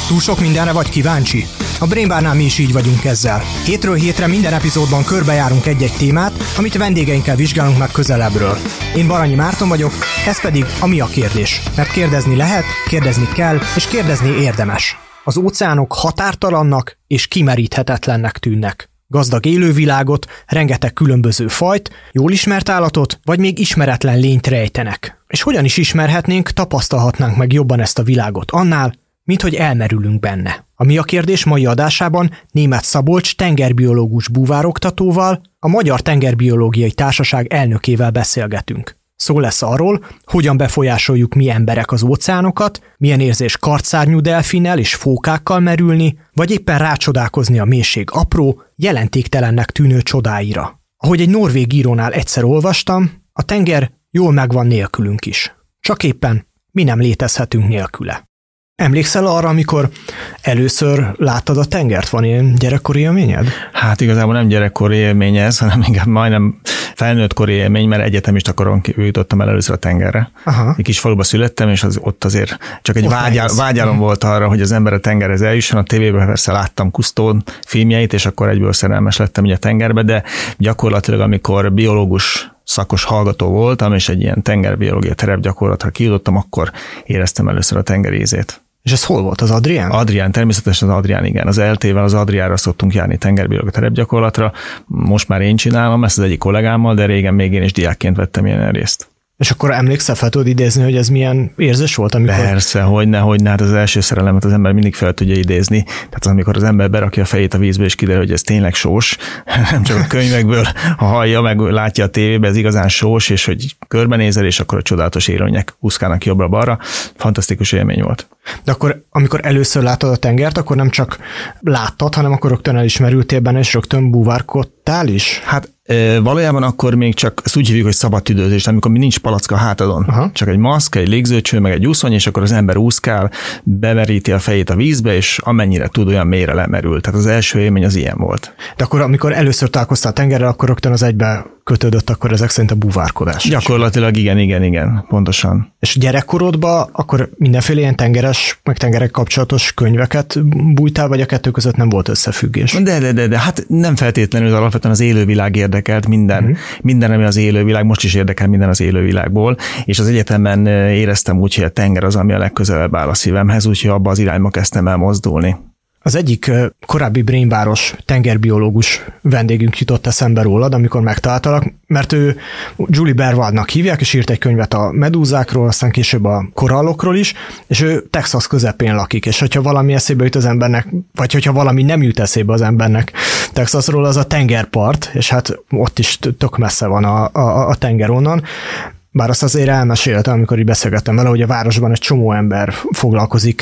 Túl sok mindenre vagy kíváncsi? A Brain Barnál mi is így vagyunk ezzel. Hétről hétre minden epizódban körbejárunk egy-egy témát, amit vendégeinkkel vizsgálunk meg közelebbről. Én Baranyi Márton vagyok, ez pedig a Mi a kérdés. Mert kérdezni lehet, kérdezni kell, és kérdezni érdemes. Az óceánok határtalannak és kimeríthetetlennek tűnnek. Gazdag élővilágot, rengeteg különböző fajt, jól ismert állatot, vagy még ismeretlen lényt rejtenek. És hogyan is ismerhetnénk, tapasztalhatnánk meg jobban ezt a világot annál, mint hogy elmerülünk benne. A Mi a kérdés mai adásában Németh Szabolcs tengerbiológus búvároktatóval, a Magyar Tengerbiológiai Társaság elnökével beszélgetünk. Szó lesz arról, hogyan befolyásoljuk mi emberek az óceánokat, milyen érzés kartszárnyú delfinnel és fókákkal merülni, vagy éppen rácsodálkozni a mélység apró, jelentéktelennek tűnő csodáira. Ahogy egy norvég írónál egyszer olvastam, a tenger jól megvan nélkülünk is. Csak éppen mi nem létezhetünk nélküle. Emlékszel arra, amikor először láttad a tengert? Van ilyen gyerekkori élményed? Hát igazából nem gyerekkori élmény ez, hanem inkább majdnem felnőttkori élmény, mert egyetemista koron jutottam el először a tengerre. Aha. Egy kis faluba születtem, és ott azért csak egy vágyálom volt arra, hogy az ember a tengerhez eljusson. A tévében persze láttam Cousteau filmjeit, és akkor egyből szerelmes lettem így a tengerbe, de gyakorlatilag amikor biológus szakos hallgató voltam, és egy ilyen tengerbiológia terepgyakorlatra kijutottam, akkor éreztem először a tenger ízét. És ez hol volt, az Adrián? Adrián, természetesen az Adrián, igen. Az ELTE-vel az Adriánra szoktunk járni tengerbiológia terepgyakorlatra. Most már én csinálom ezt az egyik kollégámmal, de régen még én is diákként vettem ilyen részt. És akkor emlékszel, fel tudod idézni, hogy ez milyen érzés volt, amikor... Persze, hogyne, hát az első szerelemet az ember mindig fel tudja idézni. Tehát amikor az ember berakja a fejét a vízbe, és kiderül, hogy ez tényleg sós, nem csak a könyvekből, ha hallja, meg látja a tévébe, ez igazán sós, és hogy körbenézel, és akkor a csodálatos élőnyek úszkálnak jobbra-balra. Fantasztikus élmény volt. De akkor, amikor először láttad a tengert, akkor nem csak láttad, hanem akkor rögtön elismerültél benne, és rögtön búvárkodtál is? Hát valójában akkor még csak ezt úgy hívjuk, hogy szabad tüdőzés, amikor nincs palacka a hátadon. Aha. Csak egy maszk, egy légzőcső, meg egy úszony, és akkor az ember úszkál, bemeríti a fejét a vízbe, és amennyire tud, olyan mélyre lemerül. Tehát az első élmény az ilyen volt. De akkor, amikor először találkoztál a tengerrel, akkor rögtön az egybe kötődött akkor ezek szerint a búvárkodás. Gyakorlatilag igen, pontosan. És gyerekkorodban akkor mindenféle ilyen tengeres, meg tengerek kapcsolatos könyveket bújtál, vagy a kettő között nem volt összefüggés? De hát nem feltétlenül, alapvetően az élővilág érdekelt, minden, ami az élővilág, most is érdekel minden az élővilágból, és az egyetemen éreztem úgy, hogy a tenger az, ami a legközelebb áll a szívemhez, úgyhogy abba az irányba kezdtem el mozdulni. Az egyik korábbi Brain Baros tengerbiológus vendégünk jutott eszembe rólad, amikor megtaláltalak, mert ő Julie Berwaldnak hívják, és írt egy könyvet a medúzákról, aztán később a korallokról is, és ő Texas közepén lakik, és hogyha valami eszébe jut az embernek, vagy hogyha valami nem jut eszébe az embernek Texasról, az a tengerpart, és hát ott is tök messze van a tenger onnan. Bár azt azért elmeséltem, amikor így beszélgettem vele, hogy a városban egy csomó ember foglalkozik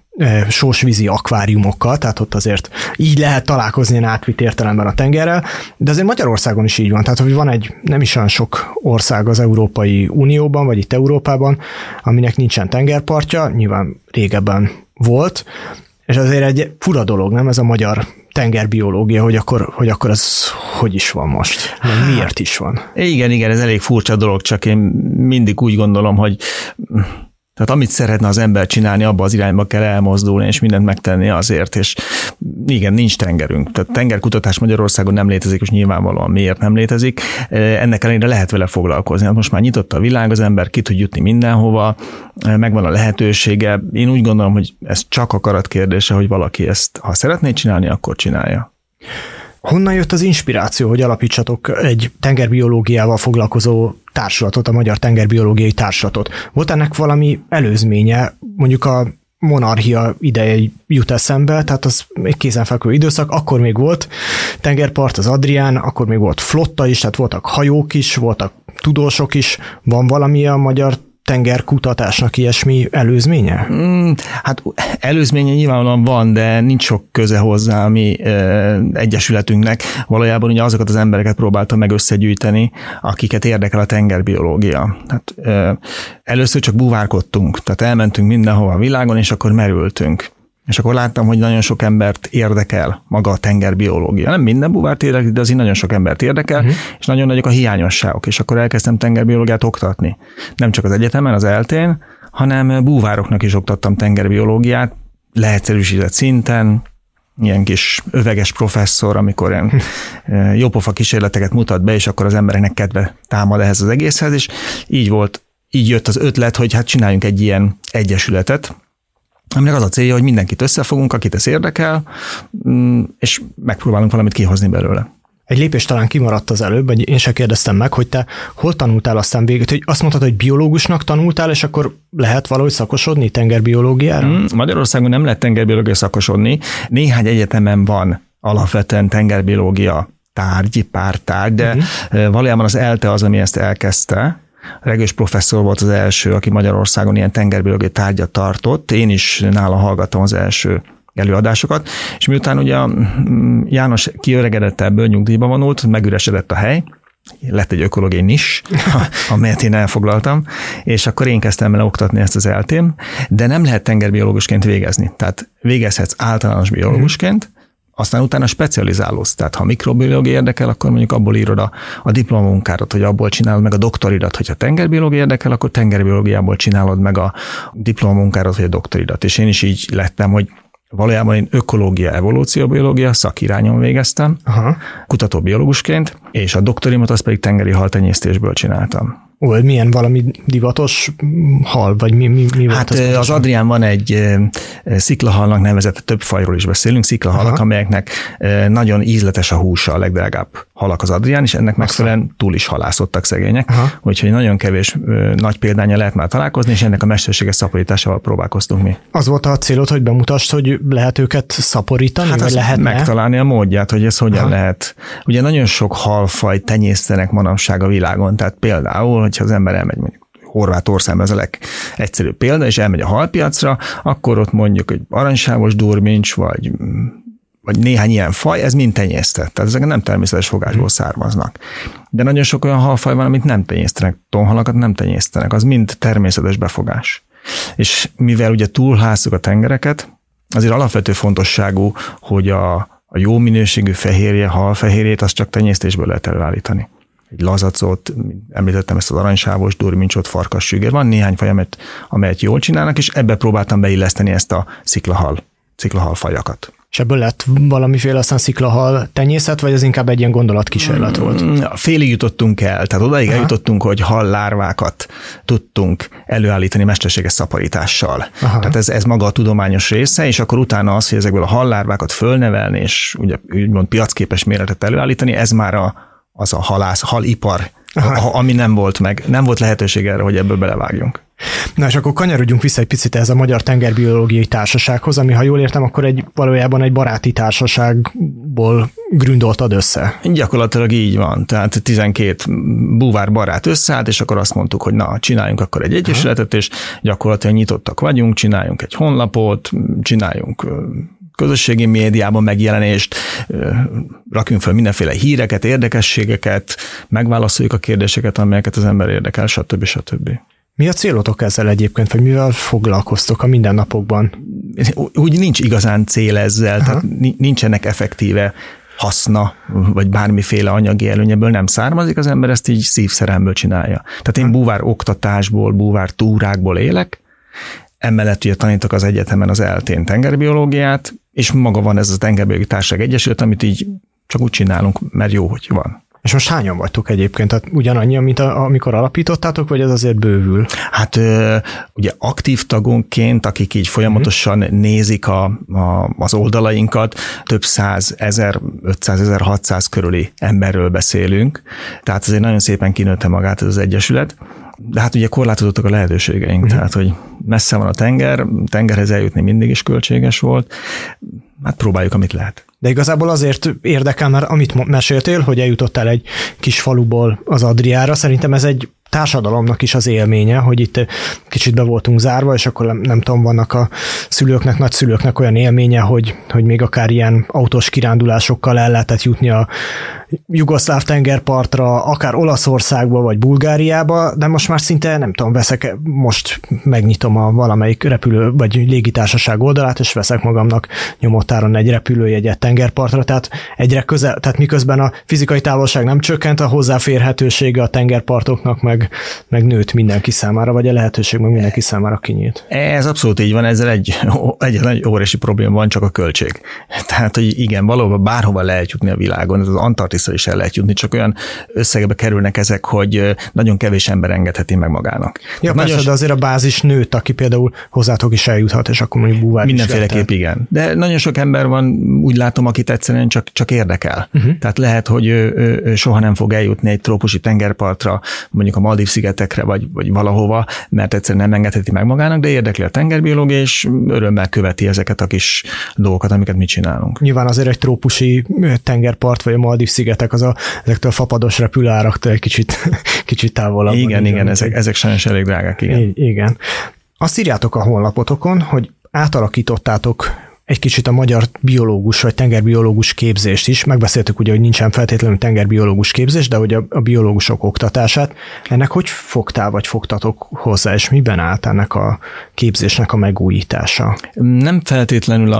sósvízi akváriumokkal, tehát ott azért így lehet találkozni ilyen átvitt értelemben a tengerrel, de azért Magyarországon is így van, tehát hogy van egy nem is olyan sok ország az Európai Unióban, vagy itt Európában, aminek nincsen tengerpartja, nyilván régebben volt, és azért egy fura dolog, nem ez a magyar tengerbiológia, hogy akkor ez hogy is van most? Miért is van? Igen, ez elég furcsa dolog, csak én mindig úgy gondolom, hogy tehát amit szeretne az ember csinálni, abba az irányba kell elmozdulni, és mindent megtenni azért, és igen, nincs tengerünk. Tehát tengerkutatás Magyarországon nem létezik, és nyilvánvalóan miért nem létezik. Ennek ellenére lehet vele foglalkozni. Hát most már nyitott a világ, az ember ki tud jutni mindenhova, megvan a lehetősége. Én úgy gondolom, hogy ez csak akarat kérdése, hogy valaki ezt, ha szeretné csinálni, akkor csinálja. Honnan jött az inspiráció, hogy alapítsatok egy tengerbiológiával foglalkozó társulatot, a Magyar Tengerbiológiai Társulatot? Volt ennek valami előzménye, mondjuk a monarchia ideje jut eszembe, tehát az egy kézenfekvő időszak, akkor még volt tengerpart, az Adrián, akkor még volt flotta is, tehát voltak hajók is, voltak tudósok is. Van valami a magyar tengerkutatásnak ilyesmi előzménye? Hát előzménye nyilvánvalóan van, de nincs sok köze hozzá a mi egyesületünknek. Valójában ugye azokat az embereket próbáltam meg összegyűjteni, akiket érdekel a tengerbiológia. Hát, először csak búvárkodtunk, tehát elmentünk mindenhova a világon, és akkor merültünk. És akkor láttam, hogy nagyon sok embert érdekel maga a tengerbiológia. Nem minden búvárt érdekel, de azért nagyon sok embert érdekel, és nagyon nagyok a hiányosságok. És akkor elkezdtem tengerbiológiát oktatni. Nem csak az egyetemen, az ELTE-n, hanem búvároknak is oktattam tengerbiológiát, leegyszerűsített szinten, ilyen kis öveges professzor, amikor ilyen jópofa kísérleteket mutat be, és akkor az embereknek kedve támad ehhez az egészhez, és így jött az ötlet, hogy hát csináljunk egy ilyen egyesületet, aminek az a célja, hogy mindenkit összefogunk, akit ez érdekel, és megpróbálunk valamit kihozni belőle. Egy lépés talán kimaradt az előbb, vagy én se kérdeztem meg, hogy te hol tanultál aztán végül, hogy azt mondtad, hogy biológusnak tanultál, és akkor lehet valahogy szakosodni tengerbiológiára? Magyarországon nem lehet tengerbiológia szakosodni. Néhány egyetemen van alapvetően tengerbiológia pártárgy, de valójában az ELTE az, ami ezt elkezdte. Regős professzor volt az első, aki Magyarországon ilyen tengerbiológiai tárgyat tartott. Én is nála hallgattam az első előadásokat, és miután ugye János kiöregedett ebből, nyugdíjba vonult, megüresedett a hely, lett egy ökológiai nis, amelyet én elfoglaltam, és akkor én kezdtem el oktatni ezt az eltém, de nem lehet tengerbiológusként végezni. Tehát végezhetsz általános biológusként, aztán utána specializálódsz. Tehát ha mikrobiológia érdekel, akkor mondjuk abból írod a diplomamunkádat, hogy abból csinálod meg a doktoridat. Hogyha tengerbiológia érdekel, akkor tengerbiológiából csinálod meg a diplomamunkádat, vagy a doktoridat. És én is így lettem, hogy valójában én ökológia, evolúcióbiológia szakirányon végeztem, kutatóbiológusként, és a doktorimat azt pedig tengeri haltenyésztésből csináltam. Milyen valami divatos hal, vagy mi volt hát az Adrián van egy sziklahalnak nevezett, több fajról is beszélünk, sziklahalak, amelyeknek nagyon ízletes a húsa, a legdrágább halak az Adrián, és ennek megfelelően túl is halászottak szegények, úgyhogy nagyon kevés nagy példánya lehet már találkozni, és ennek a mesterséges szaporításával próbálkoztunk mi. Az volt a célod, hogy bemutasd, hogy lehet őket szaporítani, hát vagy lehetne? Megtalálni a módját, hogy ez hogyan lehet. Ugye nagyon sok halfaj tenyésztenek manapság a világon, tehát például, hogyha az ember elmegy mondjuk Horvátországban, ez a legegyszerűbb példa, és elmegy a halpiacra, akkor ott mondjuk egy aranysávos durmincs, vagy néhány ilyen faj, ez mind tenyésztett. Tehát ezek nem természetes fogásból származnak. De nagyon sok olyan halfaj van, amit nem tenyésztenek, tonhalakat nem tenyésztenek, az mind természetes befogás. És mivel ugye túlházzuk a tengereket, azért alapvető fontosságú, hogy a jó minőségű fehérje, halfehérjét, azt csak tenyésztésből lehet előállítani. Egy lazacot, említettem ezt az aranysávos durmincsot, farkassüger. Van néhány faj, amelyet jól csinálnak, és ebbe próbáltam beilleszteni ezt a sziklahal fajakat. És ebből lett valamiféle aztán sziklahal tenyészet, vagy ez inkább egy ilyen gondolatkísérlet volt? Félig jutottunk el, tehát odaig eljutottunk, hogy hallárvákat tudtunk előállítani mesterséges szaporítással. Tehát ez maga a tudományos része, és akkor utána az, hogy ezekből a hallárvákat fölnevelni, és ugye úgymond piacképes méretet előállítani, ez már az a halipar, ami nem volt lehetőség erre, hogy ebből belevágjunk. Na és akkor kanyarodjunk vissza egy picit ez a Magyar Tengerbiológiai Társasághoz, ami, ha jól értem, akkor valójában egy baráti társaságból gründoltad össze. Gyakorlatilag így van, tehát 12 búvár barát összeállt, és akkor azt mondtuk, hogy na, csináljunk akkor egy egyesületet, és gyakorlatilag nyitottak vagyunk, csináljunk egy honlapot, csináljunk közösségi médiában megjelenést, rakjunk fel mindenféle híreket, érdekességeket, megválaszoljuk a kérdéseket, amelyeket az ember érdekel, stb. Mi a célotok ezzel egyébként, vagy mivel foglalkoztok a mindennapokban? Úgy nincs igazán cél ezzel, tehát nincsenek effektíve haszna, vagy bármiféle anyagi előnyeből nem származik, az ember ezt így szívszerelmből csinálja. Tehát én búvár oktatásból, búvár túrákból élek, emellett ugye tanítok az egyetemen az ELTE-n tengerbiológiát, és maga van ez a Tengerbiológiai Társaság Egyesület, amit így csak úgy csinálunk, mert jó, hogy van. És most hányan vagytok egyébként? Tehát ugyanannyi, mint amikor alapítottátok, vagy ez azért bővül? Hát ugye aktív tagonként, akik így folyamatosan nézik az oldalainkat, több 100 000, 500 000, 600 körüli emberről beszélünk. Tehát azért nagyon szépen kinőtte magát ez az egyesület. De hát ugye korlátozottak a lehetőségeink, tehát hogy messze van a tengerhez eljutni mindig is költséges volt. Hát próbáljuk, amit lehet. De igazából azért érdekel, mert amit meséltél, hogy eljutottál egy kis faluból az Adriára, szerintem ez egy társadalomnak is az élménye, hogy itt kicsit be voltunk zárva, és akkor nem tudom, vannak a szülőknek, nagyszülőknek olyan élménye, hogy még akár ilyen autós kirándulásokkal el lehetett jutni a jugoszláv tengerpartra, akár Olaszországba vagy Bulgáriába, de most már szinte nem tudom, most megnyitom a valamelyik repülő vagy légitársaság oldalát, és veszek magamnak nyomottáron egy repülőjegyet tengerpartra, tehát egyre közel, tehát miközben a fizikai távolság nem csökkent, a hozzáférhetősége a tengerpartoknak meg nőtt mindenki számára, vagy a lehetőség meg mindenki számára kinyílt. Ez abszolút így van, ezzel egy óriási probléma van, csak a költség. Tehát, hogy igen, valóban bárhova lehet jutni a világon, az Antarktiszra is el lehet jutni, csak olyan összegbe kerülnek ezek, hogy nagyon kevés ember engedheti meg magának. Ja, persze, de azért a bázis nőtt, aki például hozzátok is eljuthat, és akkor mondjuk búvár mindenféleképp igen. De nagyon sok ember van, úgy látom, akit egyszerűen csak érdekel. Tehát lehet, hogy ő soha nem fog eljutni egy trópusi tengerpartra, mondjuk a Maldív-szigetekre, vagy valahova, mert egyszerűen nem engedheti meg magának, de érdekli a tengerbiológia, és örömmel követi ezeket a kis dolgokat, amiket mi csinálunk. Nyilván azért egy trópusi tengerpart, vagy a Maldív-szigetek, ezektől a fapados repülőáraktól egy kicsit távolabb. Igen, ezek sajnos elég drágák, igen. Igen. Azt írjátok a honlapotokon, hogy átalakítottátok egy kicsit a magyar biológus vagy tengerbiológus képzést is. Megbeszéltük ugye, hogy nincsen feltétlenül tengerbiológus képzés, de hogy a biológusok oktatását. Ennek hogy fogtál vagy fogtatok hozzá, és miben állt ennek a képzésnek a megújítása? Nem feltétlenül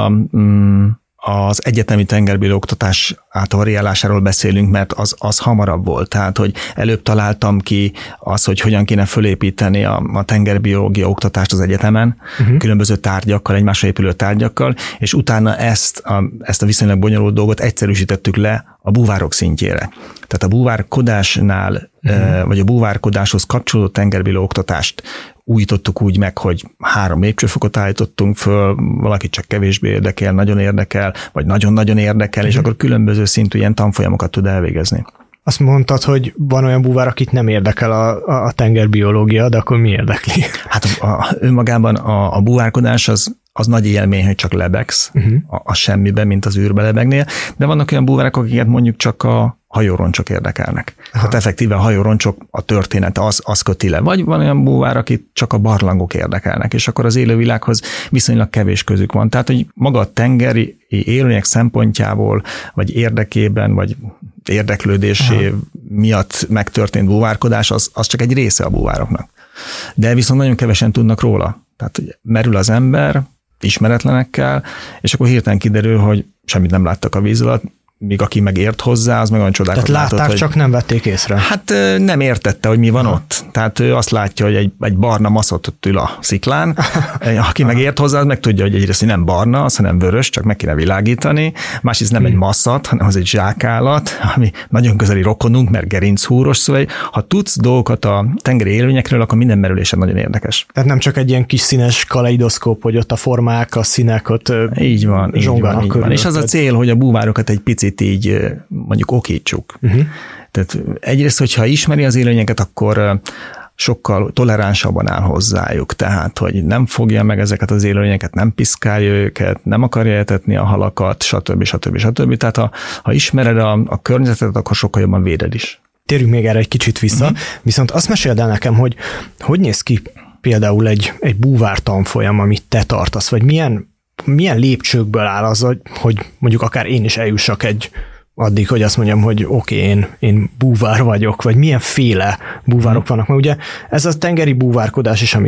az egyetemi tengerbiológia oktatás átvariálásáról beszélünk, mert az hamarabb volt. Tehát, hogy előbb találtam ki az, hogy hogyan kéne fölépíteni a tengerbiológia oktatást az egyetemen, különböző tárgyakkal, egymásra épülő tárgyakkal, és utána ezt a viszonylag bonyolult dolgot egyszerűsítettük le a búvárok szintjére. Tehát a búvárkodásnál, vagy a búvárkodáshoz kapcsolódó tengerbiológia oktatást újítottuk úgy meg, hogy 3 lépcsőfokot állítottunk föl, valaki csak kevésbé érdekel, nagyon érdekel, vagy nagyon-nagyon érdekel, és akkor különböző szintű ilyen tanfolyamokat tud elvégezni. Azt mondtad, hogy van olyan búvár, akit nem érdekel a tengerbiológia, de akkor mi érdekli? Hát önmagában a búvárkodás az nagy élmény, hogy csak lebegsz a semmiben, mint az űrbe lebegnél, de vannak olyan búvárok, akiket mondjuk csak a hajóroncsok érdekelnek. Hát effektíve a hajóroncsok, a történet az köti le. Vagy van olyan búvár, akit csak a barlangok érdekelnek, és akkor az élővilághoz viszonylag kevés közük van. Tehát, hogy maga a tengeri élőlények szempontjából, vagy érdekében, vagy érdeklődésé miatt megtörtént búvárkodás, az csak egy része a búvároknak. De viszont nagyon kevesen tudnak róla. Tehát, hogy merül az ember ismeretlenekkel, és akkor hirtelen kiderül, hogy semmit nem láttak a víz alatt, míg aki meg ért hozzá, az meg olyan csodákat látott. Tehát látták, csak nem vették észre. Hát nem értette, hogy mi van ott. Tehát ő azt látja, hogy egy barna maszot ott ül a sziklán, aki meg ért hozzá, az meg tudja, hogy egyrészt nem barna, az hanem vörös, csak meg kéne világítani, másrészt nem egy masszat, hanem az egy zsákállat, ami nagyon közeli rokonunk, mert gerinchúros, szóval ha tudsz dolgokat a tengeri élőnyekről, akkor minden merülése nagyon érdekes. Tehát nem csak egy ilyen kis színes kaleidoszkóp, hogy ott a formák, a színek ott így van. És az a cél, hogy a búvárokat egy picit így mondjuk okítsuk. Tehát egyrészt, hogyha ismeri az élőnyeket, akkor sokkal toleránsabban áll hozzájuk. Tehát, hogy nem fogja meg ezeket az élőnyeket, nem piszkálja őket, nem akarja etetni a halakat, stb. Tehát, ha ismered a környezetet, akkor sokkal jobban véded is. Térjünk még erre egy kicsit vissza, viszont azt meséld el nekem, hogy néz ki például egy búvár tanfolyam, amit te tartasz, vagy milyen lépcsőkből áll az, hogy mondjuk akár én is eljussak addig, hogy azt mondjam, hogy oké, én búvár vagyok, vagy milyenféle búvárok vannak. Mert ugye ez a tengeri búvárkodás is,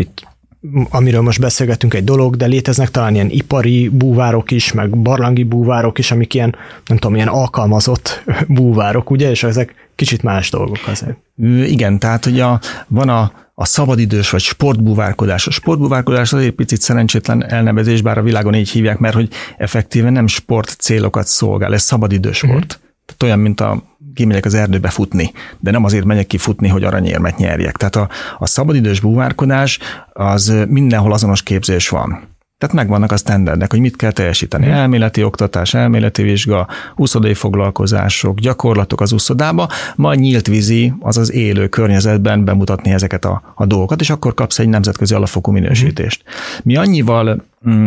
amiről most beszélgetünk, egy dolog, de léteznek talán ilyen ipari búvárok is, meg barlangi búvárok is, amik ilyen, nem tudom, ilyen alkalmazott búvárok, ugye, és ezek kicsit más dolgok azért. Igen, tehát ugye van a szabadidős vagy sportbúvárkodás. A sportbúvárkodás azért picit szerencsétlen elnevezés, bár a világon így hívják, mert hogy effektíve nem sport célokat szolgál, ez szabadidős sport. Tehát olyan, mint kimegyek az erdőbe futni, de nem azért megyek ki futni, hogy aranyérmet nyerjek. Tehát a szabadidős búvárkodás az mindenhol azonos képzés van. Tehát megvannak a sztenderdek, hogy mit kell teljesíteni. Elméleti oktatás, elméleti vizsga, úszodai foglalkozások, gyakorlatok az úszodába, majd nyílt vízi, azaz élő környezetben bemutatni ezeket a dolgokat, és akkor kapsz egy nemzetközi alapfokú minősítést. Mi annyival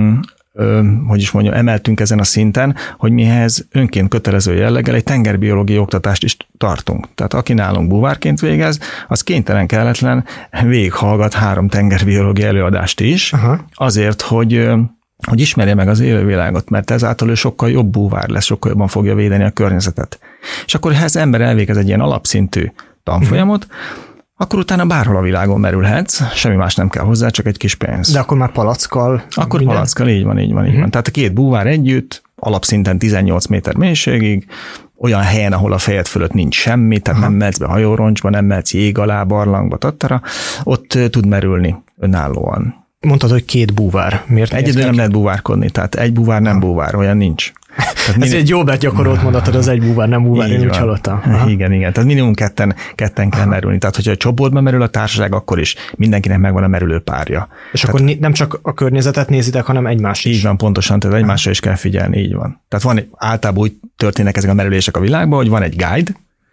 emeltünk ezen a szinten, hogy mihez önként kötelező jelleggel egy tengerbiológiai oktatást is tartunk. Tehát aki nálunk búvárként végez, az kénytelen kelletlen végighallgat 3 tengerbiológiai előadást is, azért, hogy hogy ismerje meg az élővilágot, mert ezáltal ő sokkal jobb búvár lesz, sokkal jobban fogja védeni a környezetet. És akkor, ha az ember elvégez egy ilyen alapszintű tanfolyamot, akkor utána bárhol a világon merülhetsz, semmi más nem kell hozzá, csak egy kis pénz. De akkor már palackkal? Akkor minden? Palackkal, így van. Tehát a két búvár együtt, alapszinten 18 méter mélységig, olyan helyen, ahol a fejed fölött nincs semmi, tehát nem mehetsz be hajóroncsba, nem mehetsz jég alá, barlangba, tattara, ott tud merülni önállóan. Mondtad, hogy két búvár. Miért egyedül nem lehet búvárkodni, tehát egy búvár nem búvár, olyan nincs. Ez egy jó gyakorolt mondatod, az egy búvár, nem búvár, én úgy hallottam. Igen. Tehát minimum ketten kell merülni. Tehát, hogyha a csoportban merül a társaság, akkor is mindenkinek megvan a merülő párja. És tehát, akkor nem csak a környezetet nézitek, hanem egymást is. Így van, pontosan, tehát egymásra is kell figyelni, így van. Tehát általában úgy történnek ezek a merülések a világban, hogy van egy guide.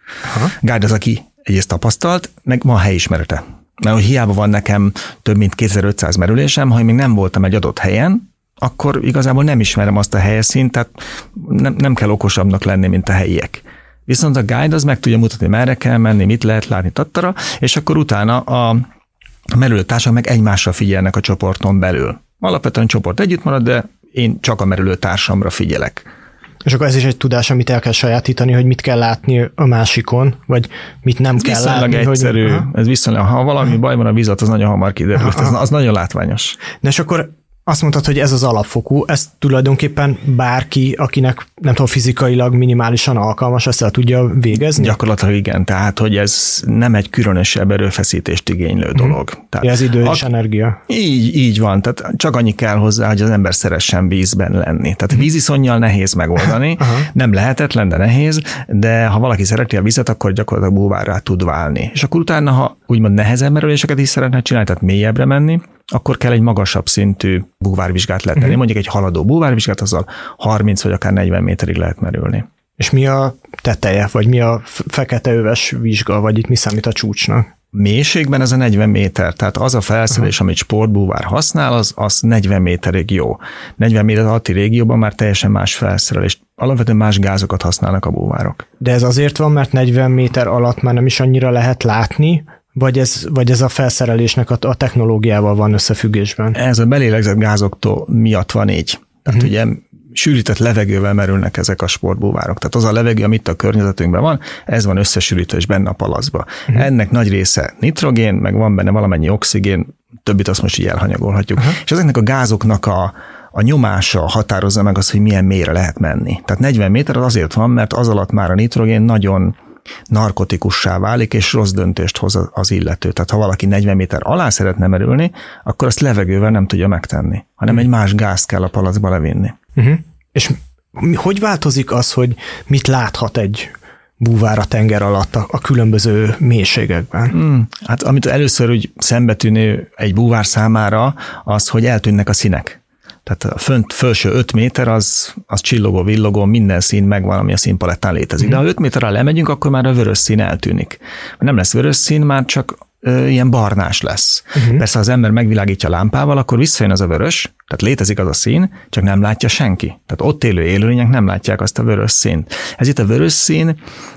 Guide az, aki egyrészt tapasztalt, meg van a helyismerete. Mert hogy hiába van nekem több mint 2500 merülésem, ha én még nem voltam egy adott helyen, akkor igazából nem ismerem azt a helyszínt, tehát nem kell okosabbnak lenni, mint a helyiek. Viszont a guide az meg tudja mutatni, merre kell menni, mit lehet látni, tattara, és akkor utána a merülőtársak meg egymásra figyelnek a csoporton belül. Alapvetően a csoport együtt marad, de én csak a merülőtársamra figyelek. És akkor ez is egy tudás, amit el kell sajátítani, hogy mit kell látni a másikon, vagy mit nem ez kell látni. Egyszerű. Hogy... Ez viszonylag, ha valami baj van a vízat, az nagyon hamar kiderült, az nagyon látványos. De és akkor azt mondtad, hogy ez az alapfokú, ez tulajdonképpen bárki, akinek nem tudom, fizikailag minimálisan alkalmas, ezt el tudja végezni? Gyakorlatilag igen, tehát hogy ez nem egy különösebb erőfeszítést igénylő dolog. Tehát ez idő és energia. Így van, tehát csak annyi kell hozzá, hogy az ember szeressen vízben lenni. Tehát víziszonnyal nehéz megoldani, nem lehetetlen, de nehéz, de ha valaki szereti a vizet, akkor gyakorlatilag búvárrá tud válni. És akkor utána, ha úgymond nehezebb merüléseket is szeretne csinálni, tehát mélyebbre menni, akkor kell egy magasabb szintű búvárvizsgát letenni. Mondjuk egy haladó búvárvizsgát, azzal 30 vagy akár 40 méterig lehet merülni. És mi a teteje, vagy mi a feketeöves vizsga, vagy itt mi számít a csúcsnak? Mélységben ez a 40 méter, tehát az a felszerelés, amit sportbúvár használ, az 40 méterig jó. 40 méter alatti régióban már teljesen más felszerelés. Alapvetően más gázokat használnak a búvárok. De ez azért van, mert 40 méter alatt már nem is annyira lehet látni, vagy ez a felszerelésnek a technológiával van összefüggésben? Ez a belélegzett gázoktól miatt van így. Tehát ugye sűrített levegővel merülnek ezek a sportbúvárok. Tehát az a levegő, amit a környezetünkben van, ez van összesűrítve és benne a palacba. Ennek nagy része nitrogén, meg van benne valamennyi oxigén, többit azt most így elhanyagolhatjuk. És ezeknek a gázoknak a nyomása határozza meg azt, hogy milyen mélyre lehet menni. Tehát 40 méter az azért van, mert az alatt már a nitrogén nagyon narkotikussá válik, és rossz döntést hoz az illető. Tehát ha valaki 40 méter alá szeretne merülni, akkor azt levegővel nem tudja megtenni, hanem egy más gázt kell a palacba levinni. És hogy változik az, hogy mit láthat egy búvár a tenger alatt a különböző mélységekben? Hát amit először úgy szembetűnő egy búvár számára, az, hogy eltűnnek a színek. Tehát a felső 5 méter az csillogó, villogó, minden szín megvan, ami a színpalettán létezik. De ha 5 méterre lemegyünk, akkor már a vörös szín eltűnik. Nem lesz vörös szín, már csak ilyen barnás lesz. Persze, ha az ember megvilágítja lámpával, akkor visszajön az a vörös, tehát létezik az a szín, csak nem látja senki. Tehát ott élő élőlények nem látják azt a vörös színt. Ez itt a vörös szín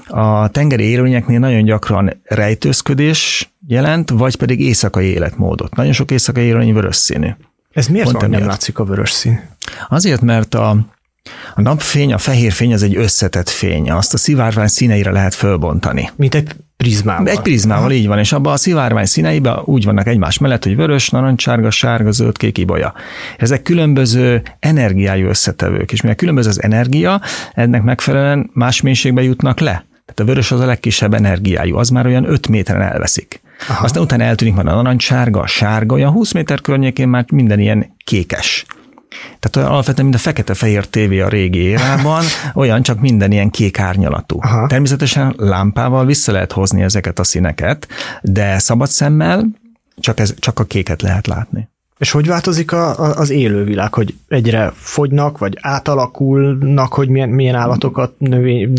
a tengeri élőlényeknél nagyon gyakran rejtőzködés jelent, vagy pedig éjszakai életmódot. Nagyon sok éjszakai élőlény vörös színű. Ez miért van, nem látszik a vörös szín? Azért, mert a napfény, a fehér fény az egy összetett fény. Azt a szivárvány színeire lehet fölbontani. Mint egy prizmával. Egy prizmával, így van. És abban a szivárvány színeiben úgy vannak egymás mellett, hogy vörös, narancssárga, sárga, zöld, kék, ibolya. Ezek különböző energiájú összetevők. És mivel különböző az energia, ennek megfelelően más mélységbe jutnak le. Tehát a vörös az a legkisebb energiájú, az már olyan 5 méteren elveszik. Aztán utána eltűnik már a narancssárga, a sárga, olyan 20 méter környékén már minden ilyen kékes. Tehát alapvetően, mint a fekete-fehér tévé a régi érában, olyan csak minden ilyen kék árnyalatú. Természetesen lámpával vissza lehet hozni ezeket a színeket, de szabad szemmel csak a kéket lehet látni. És hogy változik az élővilág, hogy egyre fogynak, vagy átalakulnak, hogy milyen állatokat, növényeket?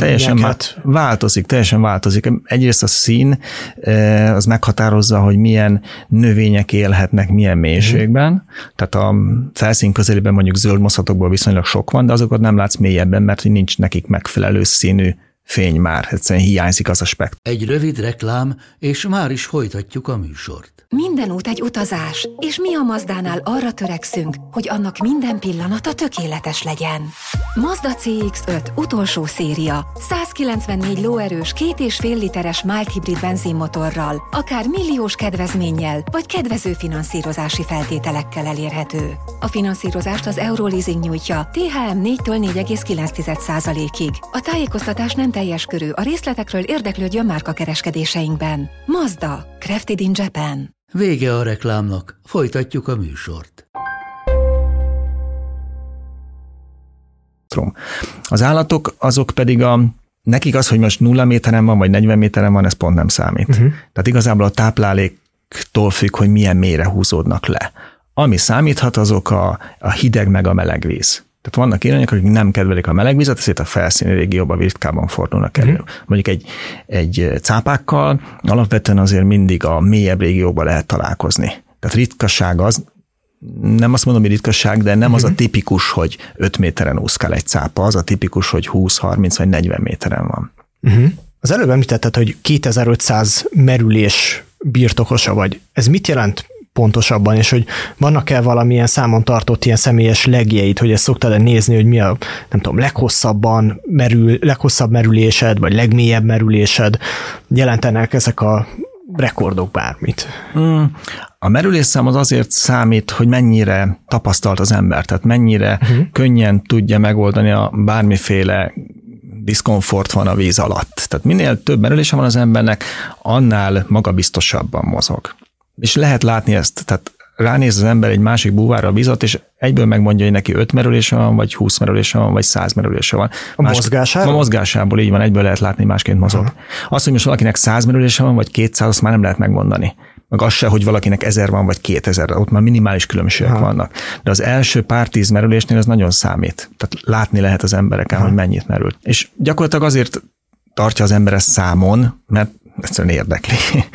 Teljesen változik. Egyrészt a szín az meghatározza, hogy milyen növények élhetnek milyen mélységben. Tehát a felszín közelében mondjuk zöld moszatokból viszonylag sok van, de azokat nem látsz mélyebben, mert nincs nekik megfelelő színű fény már, egyszerűen hiányzik az a spektrum. Egy rövid reklám, és már is folytatjuk a műsort. Minden út egy utazás, és mi a Mazdánál arra törekszünk, hogy annak minden pillanata tökéletes legyen. Mazda CX-5 utolsó széria, 194 lóerős, 2,5 literes mild hibrid benzinmotorral, akár milliós kedvezménnyel, vagy kedvező finanszírozási feltételekkel elérhető. A finanszírozást az Euroleasing nyújtja, THM 4-től 4,9%-ig. A tájékoztatás nem teljes körű, a részletekről érdeklődjön márkakereskedéseinkben. Mazda, crafted in Japan. Vége a reklámnak, folytatjuk a műsort. Az állatok azok pedig nekik az, hogy most 0 méteren van, vagy 40 méteren van, ez pont nem számít. Tehát igazából a tápláléktól függ, hogy milyen mélyre húzódnak le. Ami számíthat, azok a hideg meg a meleg víz. Tehát vannak élőlények, akik nem kedvelik a melegvizet, ezért a felszíni régióban ritkában fordulnak elő. Mondjuk egy cápákkal alapvetően azért mindig a mélyebb régióban lehet találkozni. Tehát ritkaság az, nem azt mondom, hogy ritkaság, de nem az a tipikus, hogy 5 méteren úszkál egy cápa, az a tipikus, hogy 20, 30 vagy 40 méteren van. Az előbb említetted, hogy 2500 merülés birtokosa vagy. Ez mit jelent pontosabban, és hogy vannak-e valamilyen számon tartott ilyen személyes legjeid, hogy ezt szoktad nézni, hogy mi a, nem tudom, leghosszabb merülésed, vagy legmélyebb merülésed, jelentenek ezek a rekordok bármit? A merülésszám az azért számít, hogy mennyire tapasztalt az ember, tehát mennyire könnyen tudja megoldani a bármiféle diszkomfort van a víz alatt. Tehát minél több merülése van az embernek, annál magabiztosabban mozog. És lehet látni ezt, tehát ránéz az ember egy másik búvárra a vízat, és egyből megmondja, hogy neki 5 merülése van, vagy 20 merülése van, vagy 100 merülése van. Mozgásából? A mozgásából így van, egyből lehet látni, másként mozog. Azt, hogy most valakinek 100 merülése van, vagy 200, azt már nem lehet megmondani. Meg az se, hogy valakinek 1000 van, vagy 2000, ott már minimális különbségek vannak. De az első pár 10 merülésnél ez nagyon számít. Tehát látni lehet az embereken, hogy mennyit merült. És gyakorlatilag azért tartja az ember ezt számon, mert egyszerűen érdekli.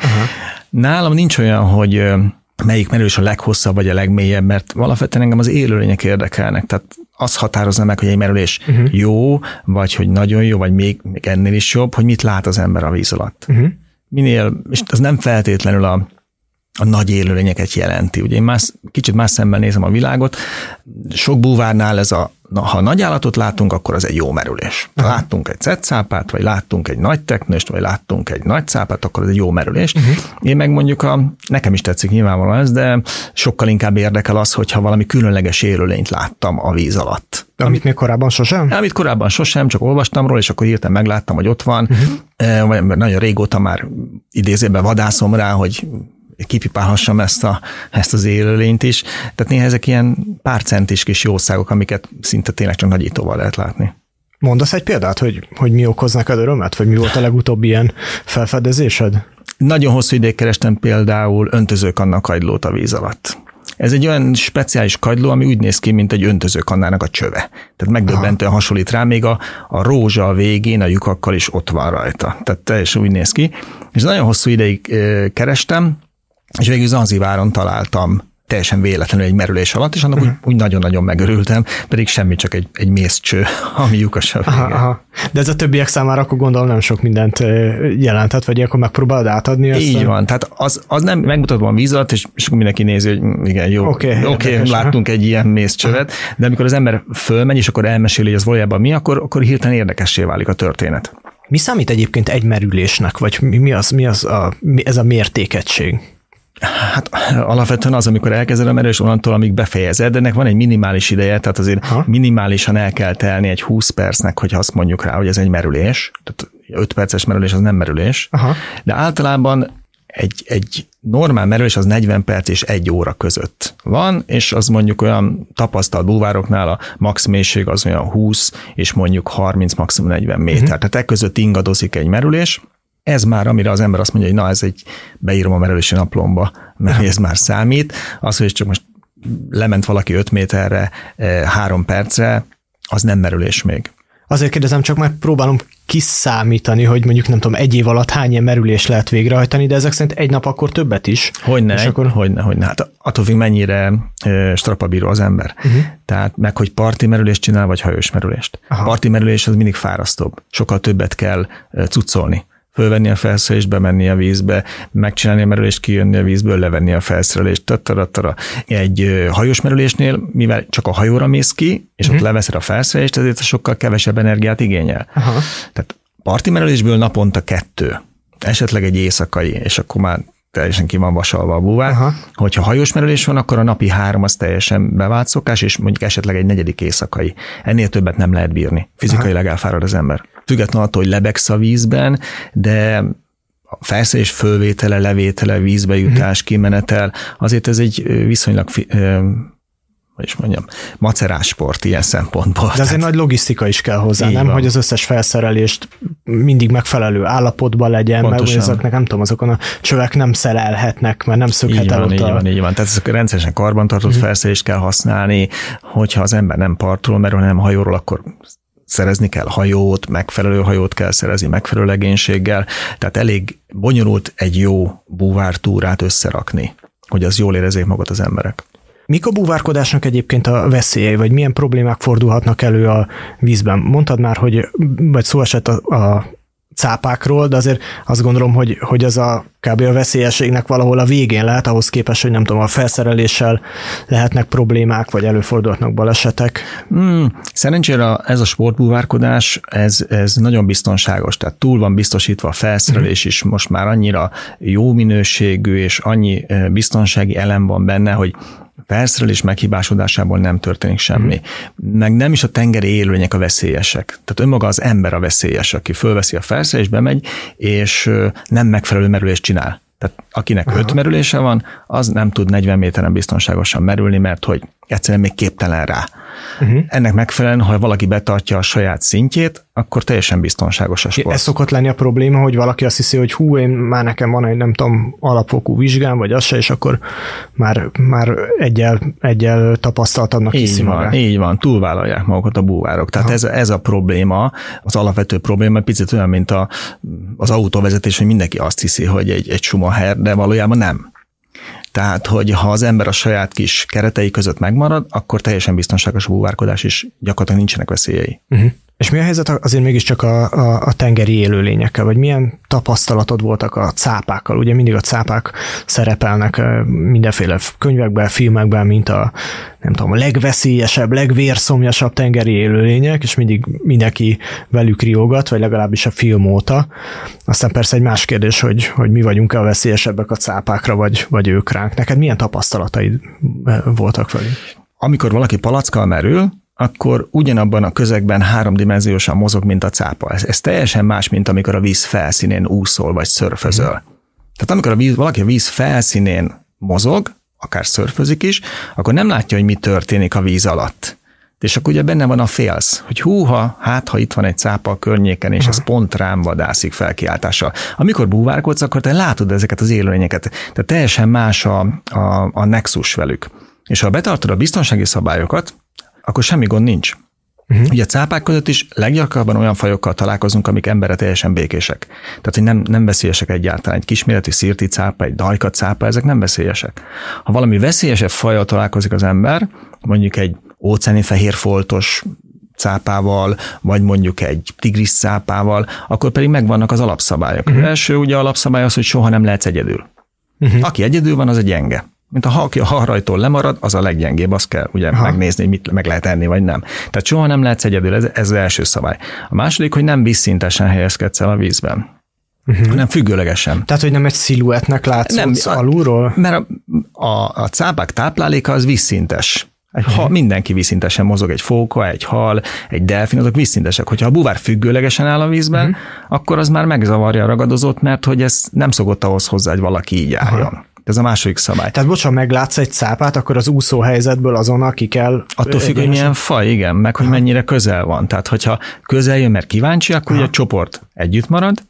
Nálam nincs olyan, hogy melyik merülés a leghosszabb vagy a legmélyebb, mert alapvetően engem az élőlények érdekelnek. Tehát az határozza meg, hogy egy merülés jó, vagy hogy nagyon jó, vagy még ennél is jobb, hogy mit lát az ember a víz alatt. Minél, és az nem feltétlenül a nagy élőlényeket jelenti. Ugye én kicsit más szemmel nézem a világot. Sok búvárnál ha nagy állatot látunk, akkor az egy jó merülés. Ha láttunk egy cetszápát, vagy láttunk egy nagy teknőst, vagy láttunk egy nagy cápát, akkor az egy jó merülés. Én meg mondjuk nekem is tetszik nyilvánvalóan ez, de sokkal inkább érdekel az, hogyha valami különleges élőlényt láttam a víz alatt. Amit még korábban sosem? Amit korábban sosem, csak olvastam róla, és akkor hirtelen megláttam, hogy ott van. Vagy nagyon régóta már idézőben vadászom rá, hogy kipipálhassam ezt az élőlényt is. Tehát néha ezek ilyen pár centis kis jószágok, amiket szinte tényleg csak nagyítóval lehet látni. Mondasz egy példát, hogy mi okoz neked örömet? Vagy mi volt a legutóbbi ilyen felfedezésed? Nagyon hosszú ideig kerestem például öntözőkanna-kagylót a víz alatt. Ez egy olyan speciális kagyló, ami úgy néz ki, mint egy öntözőkannának a csöve. Tehát megdöbbentően hasonlít rá, még a rózsa a végén a lyukakkal is ott van rajta. Tehát teljesen úgy néz ki. És nagyon hosszú ideig kerestem, és végül Zanzibaron találtam teljesen véletlenül egy merülés alatt, és annak úgy nagyon-nagyon megörültem, pedig semmi, csak egy mészcső, ami lyukas a végén. De ez a többiek számára akkor gondolom nem sok mindent jelentett, vagy akkor megpróbálod átadni ezt? Így van, tehát az nem megmutatom a víz alatt, és akkor mindenki nézi, hogy igen, jó, oké, láttunk egy ilyen mészcsövet, de amikor az ember fölmegy, és akkor elmeséli, hogy az valójában mi, akkor hirtelen érdekessé válik a történet. Mi számít egyébként egy merülésnek, vagy mi ez a mértékegység? Hát alapvetően az, amikor elkezded a merülés, onnantól, amíg befejezed, de ennek van egy minimális ideje, tehát azért minimálisan el kell telni egy 20 percnek, hogy azt mondjuk rá, hogy ez egy merülés. Tehát 5 perces merülés az nem merülés. De általában egy normál merülés az 40 perc és 1 óra között van, és az mondjuk olyan tapasztalt búvároknál a max mélység az olyan 20 és mondjuk 30, maximum 40 méter. Tehát e között ingadozik egy merülés. Ez már, amire az ember azt mondja, hogy na, ez beírom a merülési naplomba, mert ez már számít. Az, hogy csak most lement valaki 5 méterre 3 percre, az nem merülés még. Azért kérdezem, csak már próbálom kiszámítani, hogy mondjuk nem tudom, egy év alatt hány ilyen merülést lehet végrehajtani, de ezek szerint egy nap akkor többet is. Hogyne. Hát attól függ, mennyire strapabíró az ember. Tehát meg, hogy parti merülést csinál, vagy hajós merülést. Aha. Parti merülés az mindig fárasztóbb. Sokkal többet kell cuccolni. Fölvenni a felszerelést, bemenni a vízbe, megcsinálni a merülést, kijönni a vízből, levenni a felszerelést. Egy hajós merülésnél, mivel csak a hajóra mész ki, és ott leveszed a felszerelést, ezért sokkal kevesebb energiát igényel. Aha. Tehát parti merülésből naponta 2, esetleg egy éjszakai, és akkor már teljesen ki van vasalva a búvár. Aha. Hogyha hajós merülés van, akkor a napi 3 az teljesen bevált szokás, és mondjuk esetleg egy 4. éjszakai. Ennél többet nem lehet bírni. Fizikailag elfárad az ember. Függetlenül attól, hogy lebegsz a vízben, de a felszerelés fölvétele, levétele, vízbe jutás, kimenetel, azért ez egy viszonylag macerás sport ilyen szempontból. De azért nagy logisztika is kell hozzá, nem? Hogy az összes felszerelést mindig megfelelő állapotban legyen, pontosan. Mert ezeknek nem tudom, azokon a csövek nem szelelhetnek, mert nem szökhet el ott így van. Tehát ezek rendszeresen karbantartott felszerelést kell használni, hogyha az ember nem partról, mert nem hajóról, akkor szerezni kell hajót, megfelelő hajót kell szerezni, megfelelő legénységgel, tehát elég bonyolult egy jó búvártúrát összerakni, hogy az jól érezzék magukat az emberek. Mik a búvárkodásnak egyébként a veszélyei, vagy milyen problémák fordulhatnak elő a vízben? Mondtad már, hogy vagy szó esett a cápákról, de azért azt gondolom, hogy az kb. A veszélyességnek valahol a végén lehet, ahhoz képest, hogy nem tudom, a felszereléssel lehetnek problémák, vagy előfordulhatnak balesetek. Szerencsére ez a sportbúvárkodás, ez nagyon biztonságos, tehát túl van biztosítva a felszerelés is, most már annyira jó minőségű, és annyi biztonsági elem van benne, hogy felszerelés meghibásodásából nem történik semmi. Meg nem is a tengeri élőlények a veszélyesek. Tehát önmaga az ember a veszélyes, aki fölveszi a felszerelést, bemegy, és nem megfelelő merülést csinál. Tehát akinek 5 merülése van, az nem tud 40 méteren biztonságosan merülni, mert hogy egyszerűen még képtelen rá. Ennek megfelelően, ha valaki betartja a saját szintjét, akkor teljesen biztonságos a sport. Ez szokott lenni a probléma, hogy valaki azt hiszi, hogy már nekem van egy nem tudom alapfokú vizsgám, vagy az se, és akkor már egyel tapasztaltabbnak hiszi magát. Így van, túlvállalják magukat a búvárok. Tehát ez a probléma, az alapvető probléma, picit olyan, mint az autóvezetés, hogy mindenki azt hiszi, hogy egy Schumacher, de valójában nem. Tehát, hogy ha az ember a saját kis keretei között megmarad, akkor teljesen biztonságos a búvárkodás, és gyakorlatilag nincsenek veszélyei. És mi a helyzet azért mégiscsak a tengeri élőlényekkel, vagy milyen tapasztalatod voltak a cápákkal? Ugye mindig a cápák szerepelnek mindenféle könyvekben, filmekben, mint a legveszélyesebb, legvérszomjasabb tengeri élőlények, és mindig mindenki velük riogat, vagy legalábbis a film óta. Aztán persze egy más kérdés, hogy mi vagyunk-e a veszélyesebbek a cápákra, vagy ők ránk. Neked milyen tapasztalataid voltak velük? Amikor valaki palackkal merül, akkor ugyanabban a közegben 3-dimenziósan mozog, mint a cápa. Ez teljesen más, mint amikor a víz felszínén úszol, vagy szörfözöl. Tehát amikor valaki a víz felszínén mozog, akár szörfözik is, akkor nem látja, hogy mi történik a víz alatt. És akkor ugye benne van a félsz, hogy ha itt van egy cápa a környéken, és ez pont rám vadászik felkiáltással. Amikor búvárkodsz, akkor te látod ezeket az élőlényeket. Tehát teljesen más a nexus velük. És ha betartod a biztonsági szabályokat, akkor semmi gond nincs. Ugye a cápák között is leggyakrabban olyan fajokkal találkozunk, amik emberre teljesen békések. Tehát, hogy nem veszélyesek egyáltalán. Egy kisméretű szirti cápa, egy dajka cápa, ezek nem veszélyesek. Ha valami veszélyesebb fajjal találkozik az ember, mondjuk egy óceáni fehérfoltos cápával, vagy mondjuk egy tigris cápával, akkor pedig megvannak az alapszabályok. Az első ugye alapszabály az, hogy soha nem lehetsz egyedül. Aki egyedül van, az egy gyenge. Mint aki a halrajtól lemarad, az a leggyengébb, azt kell ugye megnézni, hogy mit meg lehet enni, vagy nem. Tehát soha nem lehetsz egyedül, ez az első szabály. A második, hogy nem vízszintesen helyezkedsz el a vízben, hanem függőlegesen. Tehát, hogy nem egy sziluettnek látszódsz alulról? Mert a cápák tápláléka az vízszintes. Mindenki vízszintesen mozog, egy fóka, egy hal, egy delfin, azok vízszintesek. Hogyha a búvár függőlegesen áll a vízben, akkor az már megzavarja a ragadozót, mert hogy ez nem szokott ahhoz hozzá, hogy valaki így álljon. Ez a második szabály. Tehát ha meglátsz egy cápát, akkor az úszó helyzetből azonnal ki kell... Attól függ, hogy milyen faj, igen, meg hogy mennyire közel van. Tehát, hogyha közel jön, mert kíváncsi, akkor ugye a csoport együtt marad,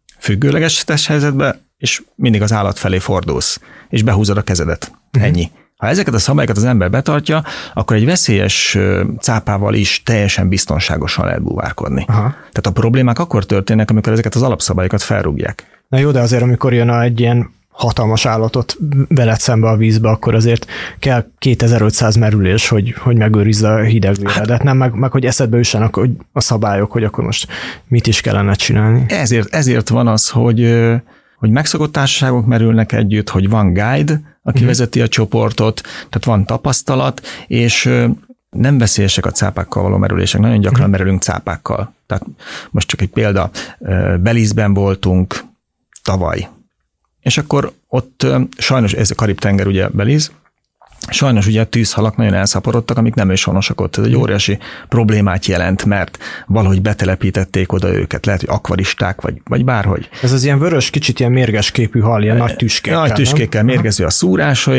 függőleges helyzetbe, és mindig az állat felé fordulsz, és behúzod a kezedet. Ennyi. Ha ezeket a szabályokat az ember betartja, akkor egy veszélyes cápával is teljesen biztonságosan lehet búvárkodni. Aha. Tehát a problémák akkor történnek, amikor ezeket az alapszabályokat felrúgják. Na jó, de azért, amikor jön egy ilyen hatalmas állatot veled szembe a vízbe, akkor azért kell 2500 merülés, hogy megőrizd a hideg véredet, nem? Meg hogy eszedbe üssenek a szabályok, hogy akkor most mit is kellene csinálni. Ezért van az, hogy megszokott társaságok merülnek együtt, hogy van guide, aki vezeti a csoportot, tehát van tapasztalat, és nem veszélyesek a cápákkal való merülések, nagyon gyakran merülünk cápákkal. Tehát most csak egy példa, Belize-ben voltunk tavaly, és akkor ott sajnos, ez a Karib-tenger ugye Belize, sajnos ugye a tűzhalak nagyon elszaporodtak, amik nem őshonosak ott. Ez egy óriási problémát jelent, mert valahogy betelepítették oda őket, lehet, hogy akvaristák, vagy bárhogy. Ez az ilyen vörös, kicsit ilyen mérges képű hal, ilyen nagy tüskékkel. Nagy tüskékkel, mérgező a szúrása,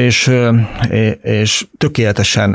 és tökéletesen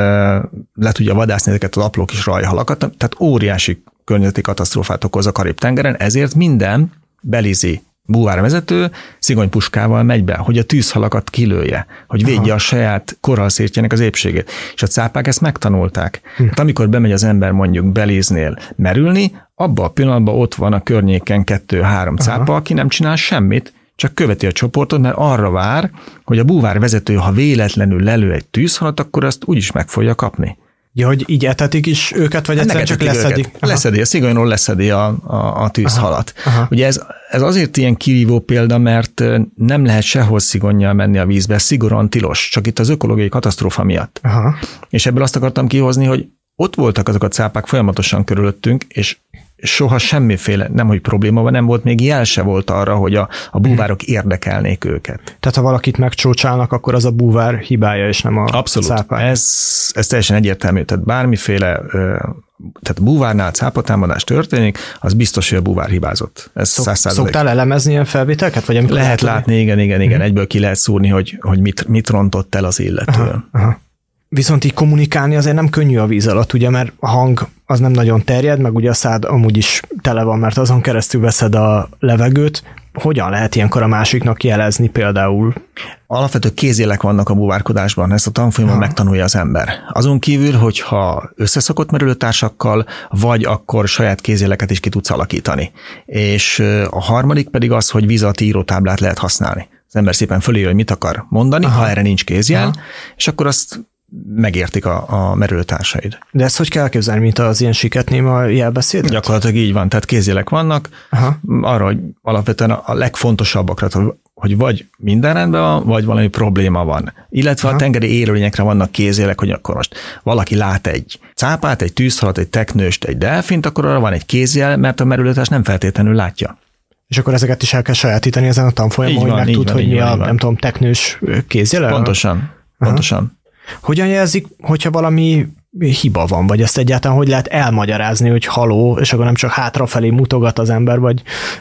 le tudja vadászni ezeket az apró kis rajhalakat, tehát óriási környezeti katasztrófát okoz a Karib-tengeren, ezért minden belizi búvárvezető szigonypuskával megy be, hogy a tűzhalakat kilője, hogy védje a saját korallszirtjének az épségét. És a cápák ezt megtanulták. Hát amikor bemegy az ember mondjuk Belize-nél merülni, abban a pillanatban ott van a környéken 2-3 cápa, aki nem csinál semmit, csak követi a csoportot, mert arra vár, hogy a búvárvezető, ha véletlenül lelő egy tűzhalat, akkor azt úgyis meg fogja kapni. Ja, hogy így etetik is őket, vagy egyszerűen csak leszedik? Leszedi, a szigonyról leszedi a tűzhalat. Aha. Ugye ez azért ilyen kirívó példa, mert nem lehet sehol szigonnyal menni a vízbe, szigorúan tilos, csak itt az ökológiai katasztrófa miatt. Aha. És ebből azt akartam kihozni, hogy ott voltak azok a cápák folyamatosan körülöttünk, és soha semmiféle, nemhogy probléma van, nem volt, még jel se volt arra, hogy a búvárok érdekelnék őket. Tehát ha valakit megcsócsálnak, akkor az a búvár hibája, és nem a abszolút. cápák. Ez teljesen egyértelmű. Tehát bármiféle, tehát búvárnál cápatámadás történik, az biztos, hogy a búvár hibázott. Ez 100%. Szoktál elemezni ilyen felvételeket? Vagy lehet látni, igen. Egyből ki lehet szúrni, hogy mit rontott el az illető. Aha. Viszont így kommunikálni azért nem könnyű a víz alatt, ugye, mert a hang az nem nagyon terjed, meg ugye a szád amúgy is tele van, mert azon keresztül veszed a levegőt. Hogyan lehet ilyenkor a másiknak jelezni például? Alapvető kézjelek vannak a búvárkodásban, ezt a tanfolyamon megtanulja az ember. Azon kívül, hogyha összeszokott merülőtársakkal, vagy akkor saját kézjeleket is ki tudsz alakítani. És a harmadik pedig az, hogy víz alatti írótáblát lehet használni. Az ember szépen fölírja, hogy mit akar mondani, ha erre nincs kézjel, és akkor azt megértik a merülőtársaid. De ezt hogy kell elképzelni, mint az ilyen siketnéma jelbeszédet? Gyakorlatilag így van, tehát kézjelek vannak, arra, hogy alapvetően a legfontosabbakra, hogy vagy minden rendben van, vagy valami probléma van. Illetve a tengeri élőlényekre vannak kézjelek, hogy akkor most valaki lát egy cápát, egy tűzhalat, egy teknőst, egy delfint, akkor arra van egy kézjel, mert a merülőtárs nem feltétlenül látja. És akkor ezeket is el kell sajátítani ezen a tanfolyamon, hogy megtud, hogy mi a, nem tudom, teknős kézjele? Pontosan. Hogyan jelzik, hogyha valami hiba van, vagy ezt egyáltalán hogy lehet elmagyarázni, hogy haló, és akkor nem csak hátrafelé mutogat az ember, vagy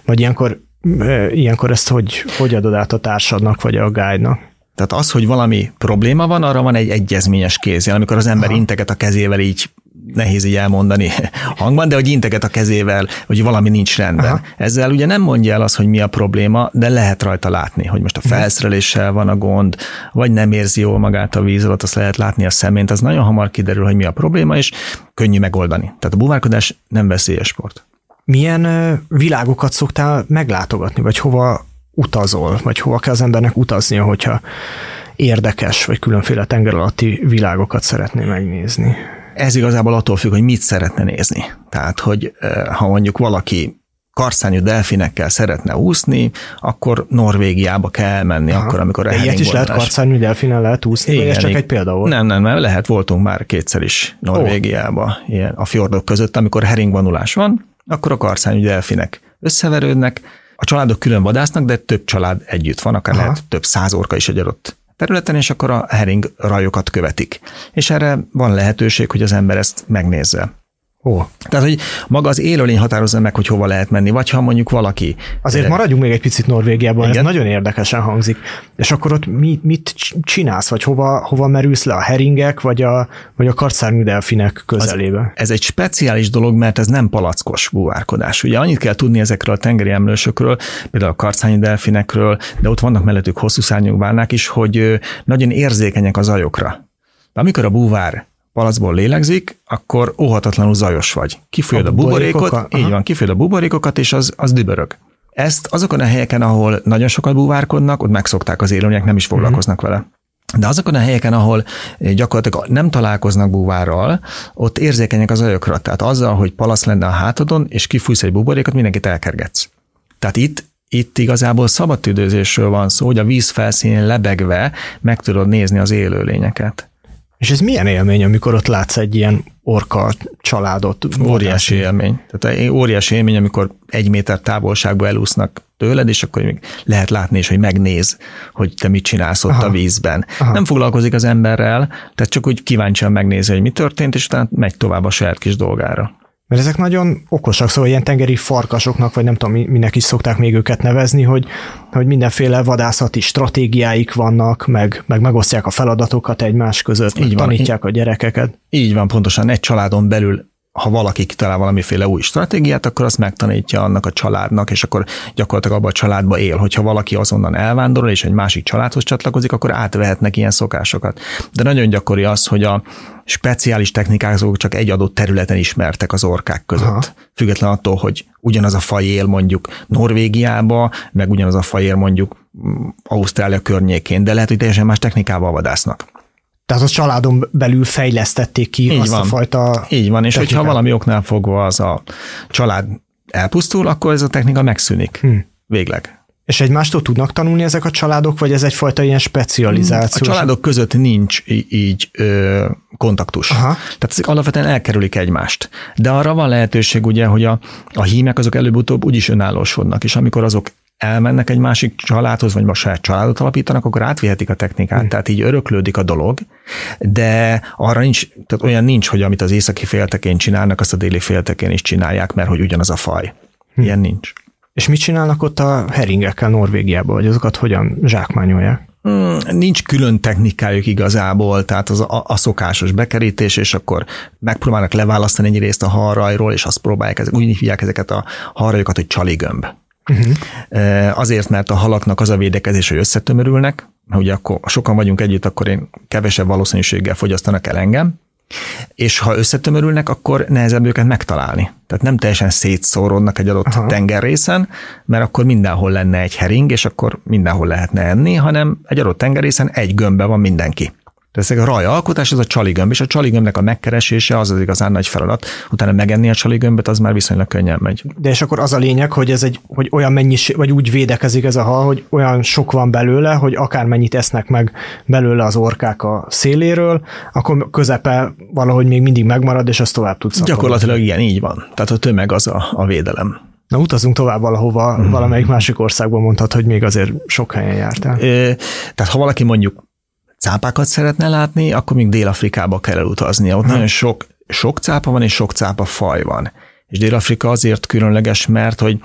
ilyenkor ezt hogy adod át a társadnak, vagy a guide-nak? Tehát az, hogy valami probléma van, arra van egy egyezményes kézjel, amikor az ember integet a kezével, így nehéz így elmondani hangban, de hogy integet a kezével, hogy valami nincs rendben. Ezzel ugye nem mondja el azt, hogy mi a probléma, de lehet rajta látni, hogy most a felszereléssel van a gond, vagy nem érzi jól magát a víz alatt, azt lehet látni a szemén, az nagyon hamar kiderül, hogy mi a probléma, és könnyű megoldani. Tehát a búvárkodás nem veszélyes sport. Milyen világokat szoktál meglátogatni, vagy hova utazol, vagy hova kell az embernek utaznia, hogyha érdekes, vagy különféle tenger alatti világokat szeretné megnézni? Ez igazából attól függ, hogy mit szeretne nézni. Tehát, hogy ha mondjuk valaki karszányú delfinekkel szeretne úszni, akkor Norvégiába kell elmenni, akkor, amikor a ilyet is lehet karszányú delfinnel lehet úszni, vagy ez csak egy példa volt? Nem, lehet, voltunk már kétszer is Norvégiába, ilyen a fjordok között, amikor heringvonulás van, akkor a karszányú delfinek összeverődnek, a családok külön vadásznak, de több család együtt van, akár lehet több 100 orka is egy adott területen, és akkor a hering rajokat követik. És erre van lehetőség, hogy az ember ezt megnézze. Tehát, hogy maga az élőlény határozza meg, hogy hova lehet menni, vagy ha mondjuk valaki... Azért maradjunk még egy picit Norvégiában, igen? Ez nagyon érdekesen hangzik. És akkor ott mit csinálsz, vagy hova merülsz le, a heringek, vagy a kartszárnyú delfinek közelébe? Ez egy speciális dolog, mert ez nem palackos búvárkodás. Ugye annyit kell tudni ezekről a tengeri emlősökről, például a kartszárnyú delfinekről, de ott vannak mellettük hosszú szárnyú bálnák is, hogy nagyon érzékenyek az zajokra. De amikor a búvár palackból lélegzik, akkor óhatatlanul zajos vagy. Kifújod a buborékot, így van, kifújod a buborékokat, és az dübörög. Ezt azokon a helyeken, ahol nagyon sokat búvárkodnak, ott megszokták az élőlények, nem is foglalkoznak vele. De azokon a helyeken, ahol gyakorlatilag nem találkoznak búvárral, ott érzékenyek az zajokra. Tehát azzal, hogy palasz lenne a hátadon, és kifújsz egy buborékot, mindenkit elkergetsz. Tehát itt igazából szabadtüdőzésről van szó, hogy a víz felszínén lebegve meg tudod nézni az élőlényeket. És ez milyen élmény, amikor ott látsz egy ilyen orka családot? Óriási élmény. Tehát óriási élmény, amikor 1 méter távolságban elúsznak tőled, és akkor még lehet látni is, hogy megnéz, hogy te mit csinálsz ott a vízben. Nem foglalkozik az emberrel, tehát csak úgy kíváncsian megnézi, hogy mi történt, és utána megy tovább a saját kis dolgára. Mert ezek nagyon okosak, szóval ilyen tengeri farkasoknak, vagy nem tudom, minek is szokták még őket nevezni, hogy mindenféle vadászati stratégiáik vannak, meg megosztják a feladatokat egymás között, így tanítják a gyerekeket. Így van, pontosan egy családon belül, ha valaki kitalál valamiféle új stratégiát, akkor azt megtanítja annak a családnak, és akkor gyakorlatilag abban a családban él. Hogyha valaki azonnal elvándorol, és egy másik családhoz csatlakozik, akkor átvehetnek ilyen szokásokat. De nagyon gyakori az, hogy a speciális technikák azok csak egy adott területen ismertek az orkák között. Független attól, hogy ugyanaz a faj él mondjuk Norvégiába, meg ugyanaz a faj él mondjuk Ausztrália környékén, de lehet, hogy teljesen más technikával vadásznak. Tehát a családon belül fejlesztették ki így azt van. A fajta így van, és hogyha valami oknál fogva az a család elpusztul, akkor ez a technika megszűnik. Végleg. És egymástól tudnak tanulni ezek a családok, vagy ez egyfajta ilyen specializáció? A családok között nincs így kontaktus. Tehát ezek alapvetően elkerülik egymást. De arra van lehetőség ugye, hogy a hímek azok előbb-utóbb úgyis önállósodnak, és amikor azok elmennek egy másik családhoz, vagy most saját családot alapítanak, akkor átvihetik a technikát, tehát így öröklődik a dolog, de arra nincs, tehát olyan nincs, hogy amit az északi féltekén csinálnak, azt a déli féltekén is csinálják, mert hogy ugyanaz a faj. Ilyen nincs. És mit csinálnak ott a heringekkel Norvégiában, vagy azokat hogyan zsákmányolják? Nincs külön technikájuk igazából, tehát az a szokásos bekerítés, és akkor megpróbálnak leválasztani egy részt a halrajról, és azt próbálják, úgy hívják ezeket a halrajokat, hogy csaligömb. Azért, mert a halaknak az a védekezés, hogy összetömörülnek, ugye akkor sokan vagyunk együtt, akkor én kevesebb valószínűséggel fogyasztanak el engem, és ha összetömörülnek, akkor nehezebb őket megtalálni. Tehát nem teljesen szétszórodnak egy adott tengerrészen, mert akkor mindenhol lenne egy hering, és akkor mindenhol lehetne enni, hanem egy adott tengerrészen egy gömbbe van mindenki. Tehát ez a rajalkotás, ez a csaligömb, és a csaligömbnek a megkeresése az igazán nagy feladat. Utána megenni a csaligömböt, az már viszonylag könnyen megy. De és akkor az a lényeg, hogy hogy olyan mennyiség, vagy úgy védekezik ez a hal, hogy olyan sok van belőle, hogy akármennyit esznek meg belőle az orkák a széléről, akkor közepe valahogy még mindig megmarad, és azt tovább tudsz. Gyakorlatilag igen, így van. Tehát a tömeg az a védelem. Na, utazunk tovább valahova, valamelyik másik országban mondhat, hogy még azért sok helyen jártál. Tehát ha valaki mondjuk cápákat szeretne látni, akkor még Dél-Afrikába kell elutaznia. Ott nagyon sok cápa van, és sok cápa faj van. És Dél-Afrika azért különleges, mert hogy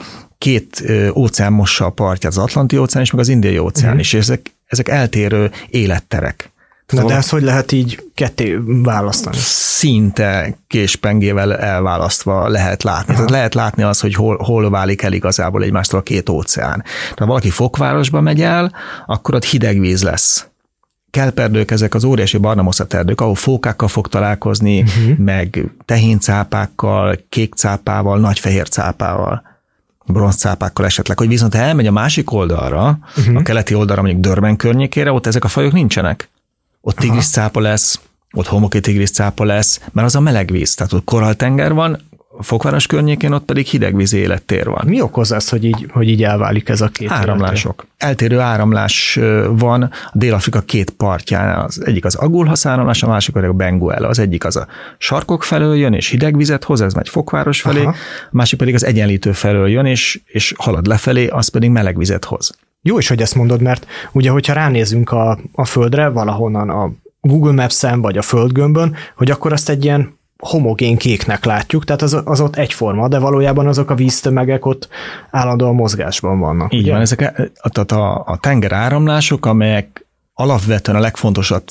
2 óceán mossa a partját, az Atlanti-óceán és meg az Indiai-óceán is, és ezek eltérő életterek. Na, de ezt hogy lehet így ketté választani? Szinte késpengével elválasztva lehet látni. Tehát lehet látni azt, hogy hol válik el igazából egymástól a 2 óceán. Tehát ha valaki Fokvárosba megy el, akkor ott hideg víz lesz. Kelperdők, ezek az óriási barnamoszaterdők, ahol fókákkal fog találkozni, meg tehéncápákkal, kék cápával, nagy fehér cápával, bronzcápákkal esetleg, hogy viszont ha elmegy a másik oldalra, a keleti oldalra, mondjuk Durban környékére, ott ezek a fajok nincsenek. Ott tigriscápa lesz, ott homoki tigriscápa lesz, mert az a meleg víz, tehát ott koralltenger van, Fokváros környékén ott pedig hidegvízi élettér van. Mi okozza ezt, hogy így elválik ez a 2 áramlások. Eltérő áramlás van a Dél-Afrika 2 partján. Az egyik az Agulhas áramlás, a másik pedig a Benguela. Az egyik az a sarkok felől jön, és hidegvizet hoz, ez megy Fokváros felé, a másik pedig az Egyenlítő felől jön, és halad lefelé, az pedig melegvizet hoz. Jó is, hogy ezt mondod, mert ugye, hogyha ránézünk a földre, valahonnan a Google Maps-en, vagy a földgömbön, hogy akkor azt egy ilyen homogén kéknek látjuk, tehát az ott egyforma, de valójában azok a víztömegek ott állandóan mozgásban vannak. Így ugye? van, ezek a tengeráramlások, amelyek alapvetően a legfontosabb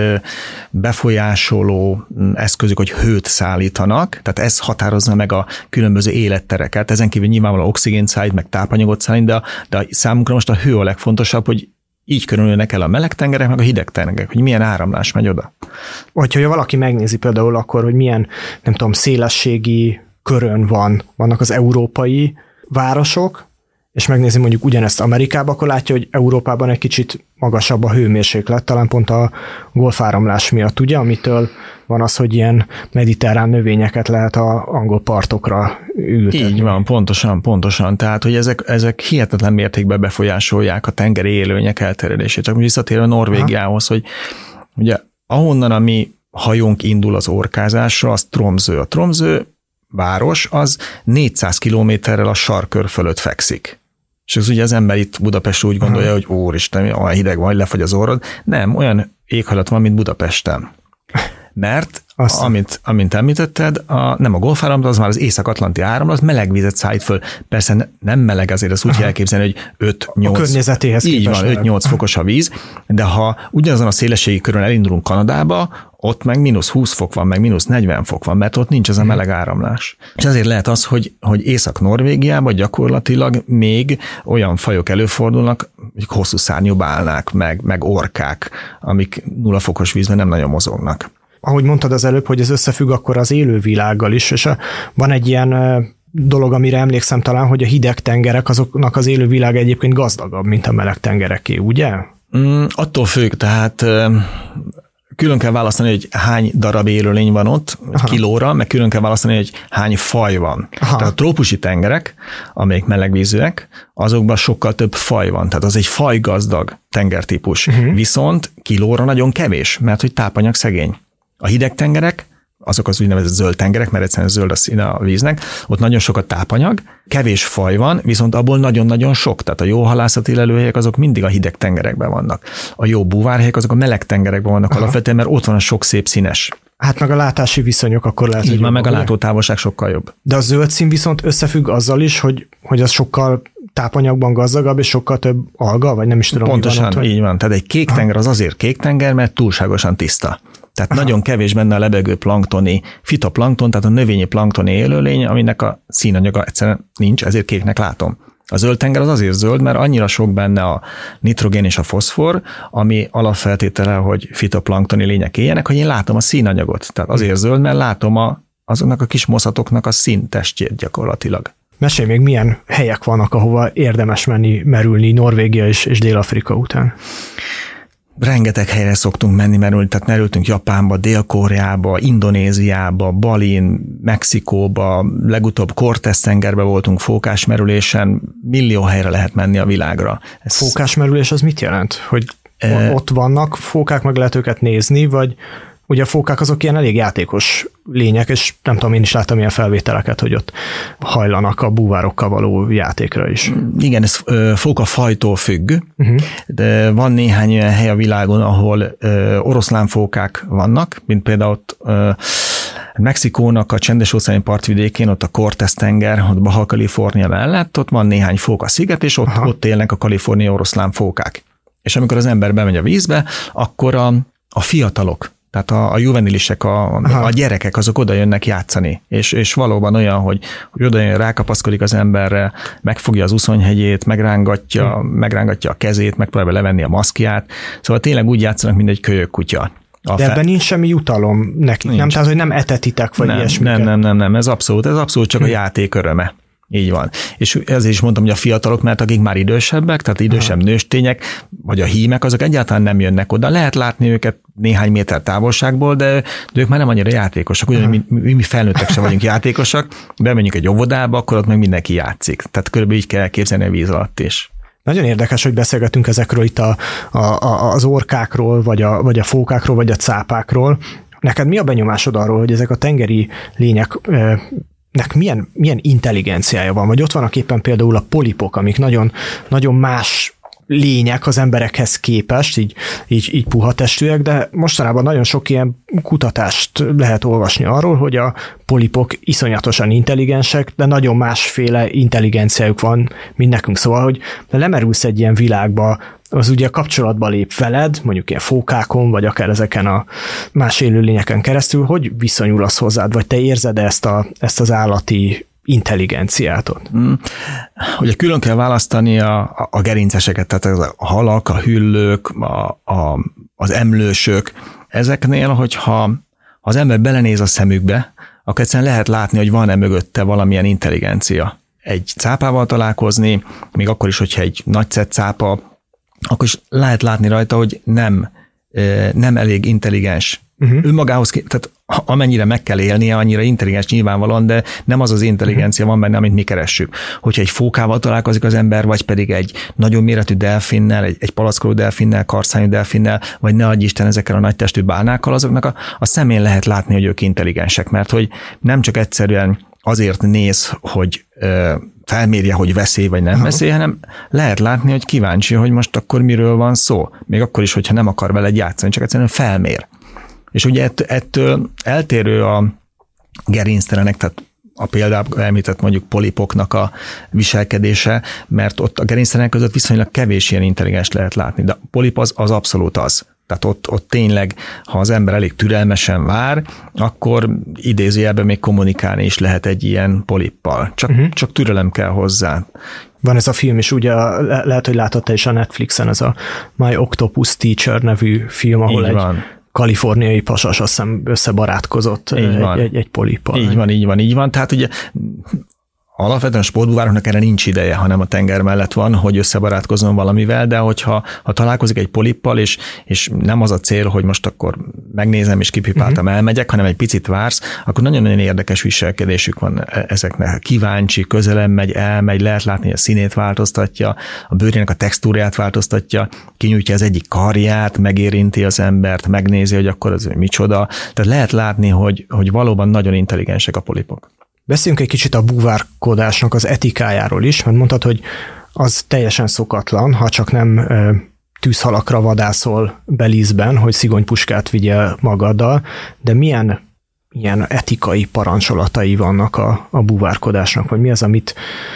befolyásoló eszközök, hogy hőt szállítanak, tehát ez határozza meg a különböző élettereket. Ezen kívül nyilvánvalóan oxigént szállít, meg tápanyagot szállít, de számunkra most a hő a legfontosabb, hogy így körülnek el a meleg tengerek, meg a hideg tengerek, hogy milyen áramlás megy oda. Vagy hogyha valaki megnézi például akkor, hogy milyen, nem tudom, szélességi körön vannak az európai városok, és megnézi mondjuk ugyanezt Amerikában, akkor látja, hogy Európában egy kicsit magasabb a hőmérséklet, talán pont a golfáramlás miatt, ugye, amitől van az, hogy ilyen mediterrán növényeket lehet a angol partokra ültetni. Így van, pontosan. Tehát, hogy ezek hihetetlen mértékben befolyásolják a tengeri élőlények elterjedését. Csak visszatérve Norvégiához, hogy ugye ahonnan a mi hajónk indul az orkázásra, az Tromsø. A Tromsø város az 400 kilométerrel a sarkkör fölött fekszik. És az ugye az ember itt Budapest úgy gondolja, hogy úristen, olyan hideg van, lefagy az orrod. Nem, olyan éghajlat van, mint Budapesten. Mert, amint említetted, nem a golfáramlat, az már az észak-atlanti áramlat, meleg vizet szállít föl. Persze nem meleg, azért azt úgy kell elképzelni, hogy 5-8. A környezetéhez így van, 5-8 fokos a víz, de ha ugyanazon a szélességi körön elindulunk Kanadába, ott meg -20 fok van, meg -40 fok van, mert ott nincs ez a meleg áramlás. És ezért lehet az, hogy Észak-Norvégiában gyakorlatilag még olyan fajok előfordulnak, hogy hosszú szárnyú bálnák, meg orkák, amik 0 fokos vízben nem nagyon mozognak. Ahogy mondtad az előbb, hogy ez összefügg akkor az élővilággal is, és van egy ilyen dolog, amire emlékszem talán, hogy a hideg tengerek, azoknak az élővilág egyébként gazdagabb, mint a meleg tengereké, ugye? Attól függ, tehát külön kell választani, hogy hány darab élőlény van ott, kilóra, meg külön kell választani, hogy hány faj van. Tehát a trópusi tengerek, amelyek melegvízűek, azokban sokkal több faj van. Tehát az egy fajgazdag tengertípus. Viszont kilóra nagyon kevés, mert hogy tápanyag szegény. A hideg tengerek, azok az úgynevezett zöld tengerek, mert egyszerűen zöld a színe a víznek, ott nagyon sok a tápanyag, kevés faj van, viszont abból nagyon-nagyon sok. Tehát a jó halászati lelőhelyek azok mindig a hideg tengerekben vannak. A jó búvárhelyek azok a meleg tengerekben vannak alapvetően, mert ott van a sok szép színes. Hát meg a látási viszonyok akkor lehet, így van, meg a látótávolság sokkal jobb. De a zöld szín viszont összefügg azzal is, hogy az sokkal tápanyagban gazdagabb, és sokkal több alga, vagy nem is tudom. Pontosan, van ott, így van. Tehát egy kék tenger az azért kék tenger, mert túlságosan tiszta. Tehát nagyon kevés benne a lebegő planktoni, fitoplankton, tehát a növényi planktoni élőlény, aminek a színanyaga egyszerűen nincs, ezért kéknek látom. A zöld tenger az azért zöld, mert annyira sok benne a nitrogén és a foszfor, ami alapfeltétele, hogy fitoplanktoni lények éljenek, hogy én látom a színanyagot. Tehát azért zöld, mert látom azoknak a kis moszatoknak a színtestjét gyakorlatilag. Mesélj még, milyen helyek vannak, ahova érdemes menni, merülni Norvégia és Dél-Afrika után? Rengeteg helyre szoktunk menni, tehát merültünk Japánba, Dél-Koreába, Indonéziába, Balin, Mexikóba, legutóbb Cortez-tengerbe voltunk fókásmerülésen, millió helyre lehet menni a világra. Fókásmerülés az mit jelent? Hogy ott vannak fókák, meg lehet őket nézni, vagy ugye a fókák azok ilyen elég játékos lények, és nem tudom, én is láttam ilyen felvételeket, hogy ott hajlanak a búvárokkal való játékra is. Igen, ez fókafajtól függ, de van néhány olyan hely a világon, ahol oroszlánfókák vannak, mint például ott Mexikónak a csendes-óceáni partvidékén, ott a Cortez-tenger, ott Baja California mellett, ott van néhány fóka-sziget, és ott élnek a kaliforniai oroszlánfókák. És amikor az ember bemegy a vízbe, akkor a fiatalok, tehát a juvenilisek, a gyerekek, azok oda jönnek játszani, és valóban olyan, hogy oda jön, rákapaszkodik az emberre, megfogja az uszonyhegyét, megrángatja a kezét, megpróbálja levenni a maszkját, szóval tényleg úgy játszanak, mint egy kölyök kutya. De ebben nincs semmi jutalom nekik, nem? Tehát, hogy nem etetitek, vagy ilyesmiket? Nem, ez abszolút csak a játék öröme. Így van. És ezért is mondtam, hogy a fiatalok, mert akik már idősebbek, tehát idősebb nőstények, vagy a hímek, azok egyáltalán nem jönnek oda. Lehet látni őket néhány méter távolságból, de ők már nem annyira játékosak. Ugyanúgy mi felnőttek sem vagyunk játékosak, bemegyünk egy óvodába, akkor ott meg mindenki játszik. Tehát körülbelül így kell elképzelni a víz alatt is. Nagyon érdekes, hogy beszélgetünk ezekről itt az orkákról, vagy a fókákról, vagy a cápákról. Neked mi a benyomásod arról, hogy ezek a tengeri lények milyen intelligenciája van? Vagy ott vannak éppen például a polipok, amik nagyon, nagyon más lények az emberekhez képest, így puha testűek, de mostanában nagyon sok ilyen kutatást lehet olvasni arról, hogy a polipok iszonyatosan intelligensek, de nagyon másféle intelligenciájuk van, mint nekünk. Szóval, hogy lemerülsz egy ilyen világba, az ugye kapcsolatba lép veled, mondjuk ilyen fókákon, vagy akár ezeken a más élőlényeken keresztül, hogy viszonyulsz hozzád, vagy te érzed ezt az állati intelligenciát ott? Ugye külön kell választani a gerinceseket, tehát a halak, a hüllők, az emlősök. Ezeknél, hogyha az ember belenéz a szemükbe, akkor egyszerűen lehet látni, hogy van-e mögötte valamilyen intelligencia. Egy cápával találkozni, még akkor is, hogyha egy nagy cápa, akkor is lehet látni rajta, hogy nem elég intelligens. Önmagához, tehát amennyire meg kell élnie, annyira intelligens nyilvánvalóan, de nem az az intelligencia van benne, amit mi keressük. Hogyha egy fókával találkozik az ember, vagy pedig egy nagyon méretű delfinnel, egy palackoló delfinnel, karszányú delfinnel, vagy ne adj Isten ezekkel a nagy testű bálnákkal, azoknak a szemén lehet látni, hogy ők intelligensek, mert hogy nem csak egyszerűen azért néz, hogy felmérje, hogy veszély vagy nem veszély, hanem lehet látni, hogy kíváncsi, hogy most akkor miről van szó. Még akkor is, hogyha nem akar veled játszani, csak egyszerűen felmér. És ugye ettől eltérő a gerinctelenek, tehát a példában említett mondjuk polipoknak a viselkedése, mert ott a gerinctelenek között viszonylag kevés ilyen intelligens lehet látni, de a polip az abszolút az. Tehát ott tényleg, ha az ember elég türelmesen vár, akkor idézőjelben még kommunikálni is lehet egy ilyen polippal. Csak türelem kell hozzá. Van ez a film is, ugye lehet, hogy látotta is a Netflixen, ez a My Octopus Teacher nevű film, ahol egy kaliforniai pasas azt hiszem összebarátkozott egy polippal. Így van. Tehát ugye alapvetően a sportbúvároknak erre nincs ideje, hanem a tenger mellett van, hogy összebarátkozzon valamivel, de hogyha találkozik egy polippal, és nem az a cél, hogy most akkor megnézem és kipipáltam, elmegyek, hanem egy picit vársz, akkor nagyon-nagyon érdekes viselkedésük van ezeknek. Kíváncsi, közelem megy, elmegy, lehet látni, hogy a színét változtatja, a bőrének a textúrát változtatja, kinyújtja az egyik karját, megérinti az embert, megnézi, hogy akkor az micsoda. Tehát lehet látni, hogy valóban nagyon intelligensek a polipok. Beszéljünk egy kicsit a búvárkodásnak az etikájáról is, mert mondtad, hogy az teljesen szokatlan, ha csak nem tűzhalakra vadászol Belize-ben, hogy szigonypuskát vigyél magaddal, de milyen ilyen etikai parancsolatai vannak a búvárkodásnak, vagy mi az, amit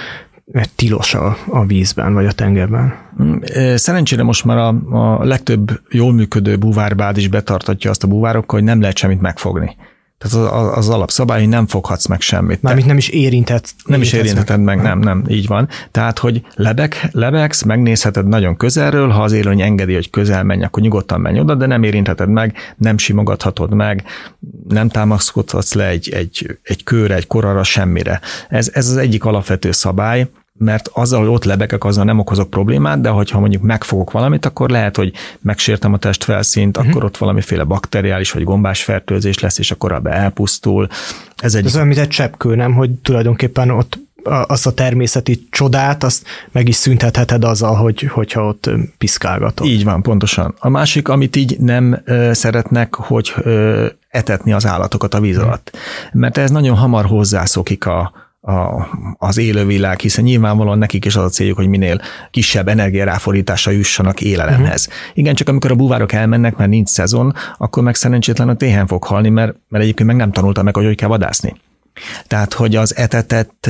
tilos a vízben, vagy a tengerben? Szerencsére most már a legtöbb jól működő búvárbád is betartatja azt a búvárokkal, hogy nem lehet semmit megfogni. Tehát az alapszabály, hogy nem foghatsz meg semmit. Mármint nem is érintheted. Nem is érintheted meg, nem, így van. Tehát, hogy lebegsz, megnézheted nagyon közelről, ha az élőlény engedi, hogy közel menj, akkor nyugodtan menj oda, de nem érintheted meg, nem simogathatod meg, nem támaszkodhatsz le egy kőre, egy koralra, semmire. Ez az egyik alapvető szabály, mert azzal, hogy ott lebegek, azzal nem okozok problémát, de hogyha mondjuk megfogok valamit, akkor lehet, hogy megsértem a testfelszínt, akkor ott valamiféle bakteriális vagy gombás fertőzés lesz, és akkor abba elpusztul. Ez olyan, mint egy cseppkő, nem? Hogy tulajdonképpen ott azt a természeti csodát, azt meg is szüntetheted azzal, hogyha ott piszkálgatod. Így van, pontosan. A másik, amit így nem szeretnek, hogy etetni az állatokat a víz alatt. Mert ez nagyon hamar hozzászokik az élővilág, hiszen nyilvánvalóan nekik is az a céljuk, hogy minél kisebb energiaráfordításra jussanak élelemhez. Igen, csak amikor a búvárok elmennek, mert nincs szezon, akkor meg szerencsétlenül téhen fog halni, mert egyébként meg nem tanulta meg, hogy kell vadászni. Tehát, hogy az etetett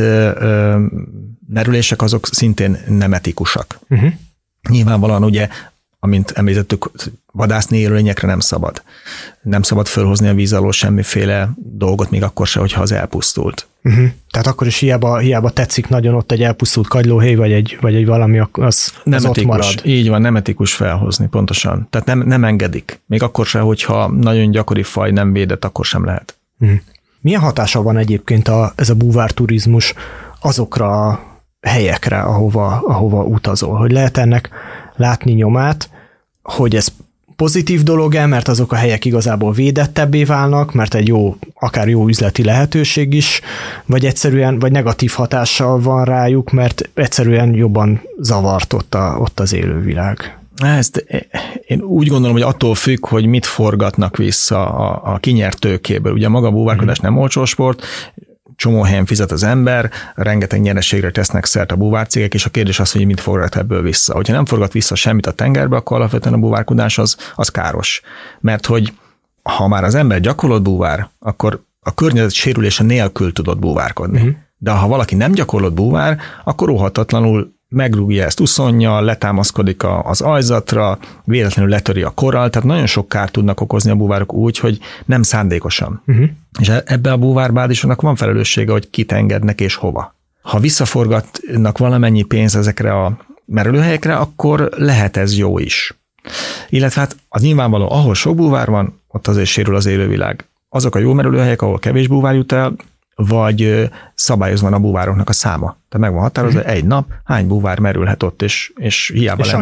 merülések azok szintén nem etikusak. Nyilvánvalóan ugye, amint említettük, vadászni élőlényekre nem szabad. Nem szabad fölhozni a víz alól semmiféle dolgot, még akkor se, hogyha az elpusztult. Tehát akkor is hiába tetszik nagyon ott egy elpusztult kagylóhéj, vagy egy valami, az ott marad. Így van, nem etikus felhozni, pontosan. Tehát nem engedik. Még akkor se, hogyha nagyon gyakori faj nem védett, akkor sem lehet. Milyen hatása van egyébként ez a búvárturizmus azokra a helyekre, ahova utazol? Hogy lehet ennek látni nyomát, hogy ez pozitív dolog-e, mert azok a helyek igazából védettebbé válnak, mert akár jó üzleti lehetőség is, vagy egyszerűen, vagy negatív hatással van rájuk, mert egyszerűen jobban zavart ott az élővilág. Ezt én úgy gondolom, hogy attól függ, hogy mit forgatnak vissza a kinyert tőkéből. Ugye maga a búvárkodás nem olcsó sport, csomó helyen fizet az ember, rengeteg nyereségre tesznek szert a búvárcégek, és a kérdés az, hogy mit forgat ebből vissza. Hogyha nem forgat vissza semmit a tengerbe, akkor alapvetően a búvárkodás az káros. Mert hogy ha már az ember gyakorlott búvár, akkor a környezet sérülése nélkül tudott búvárkodni. De ha valaki nem gyakorlott búvár, akkor óhatatlanul megrúgja ezt uszonnyal, letámaszkodik az ajzatra, véletlenül letöri a korral, tehát nagyon sok kárt tudnak okozni a búvárok úgy, hogy nem szándékosan. És ebbe a búvárbázisnak van felelőssége, hogy kit engednek és hova. Ha visszaforgatnak valamennyi pénzt ezekre a merülőhelyekre, akkor lehet ez jó is. Illetve hát az nyilvánvaló, ahol sok búvár van, ott azért sérül az élővilág. Azok a jó merülőhelyek, ahol kevés búvár jut el, vagy szabályozva a búvároknak a száma. Tehát meg van határozva, egy nap hány búvár merülhet ott, és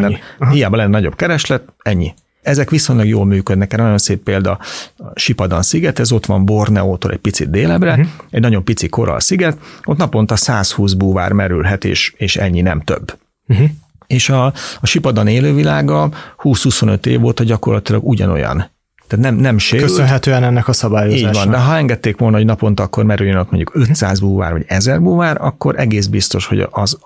hiába lenne nagyobb kereslet, ennyi. Ezek viszonylag jól működnek. Nagyon szép példa a Sipadan sziget, ez ott van Borneótól egy picit délebre, egy nagyon pici korall sziget, ott naponta 120 búvár merülhet, és ennyi, nem több. És a Sipadan élővilága 20-25 év óta gyakorlatilag ugyanolyan. Tehát nem sérült. Köszönhetően ennek a szabályozásnak. Így van, de ha engedték volna, hogy naponta akkor merüljön ott mondjuk 500 búvár vagy 1000 búvár, akkor egész biztos, hogy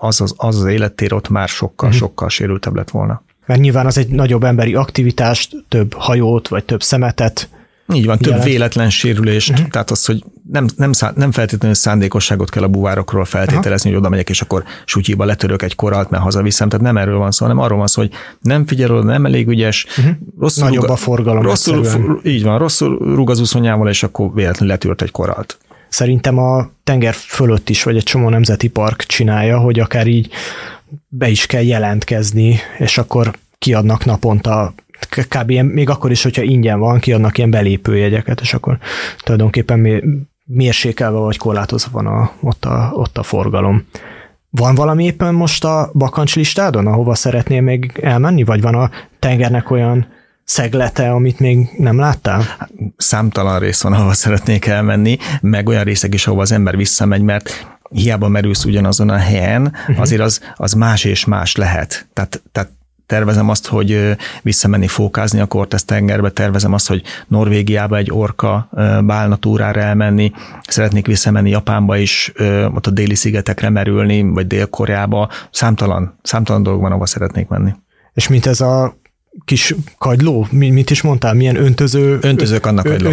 az élettér ott már sokkal sérültebb lett volna. Mert nyilván az egy nagyobb emberi aktivitást, több hajót vagy több szemetet. Így van, több véletlen sérülést, tehát az, hogy nem feltétlenül szándékosságot kell a búvárokról feltételezni, hogy oda megyek, és akkor sutyiba letörök egy koralt, mert hazaviszem, tehát nem erről van szó, hanem arról van szó, hogy nem figyel oda, nem elég ügyes, nagyobb a forgalom. Így van, rosszul rúg az uszonyával, és akkor véletlenül letört egy koralt. Szerintem a tenger fölött is, vagy egy csomó nemzeti park csinálja, hogy akár így be is kell jelentkezni, és akkor kiadnak naponta kb. Még akkor is, hogyha ingyen van, kiadnak ilyen belépőjegyeket, és akkor tulajdonképpen mérsékelve vagy korlátozva van ott a forgalom. Van valami éppen most a bakancs-listádon, ahova szeretnél még elmenni, vagy van a tengernek olyan szeglete, amit még nem láttál? Számtalan rész van, ahova szeretnék elmenni, meg olyan részek is, ahova az ember visszamegy, mert hiába merülsz ugyanazon a helyen, azért az más és más lehet. Tehát tervezem azt, hogy visszamenni fókázni a Cortez tengerbe, tervezem azt, hogy Norvégiába egy orka bálna túrára elmenni, szeretnék visszamenni Japánba is, ott a déli szigetekre merülni, vagy Dél-Koreába, számtalan dolog van, ahova szeretnék menni. És mint ez a kis kagyló, mit is mondtál, milyen öntözők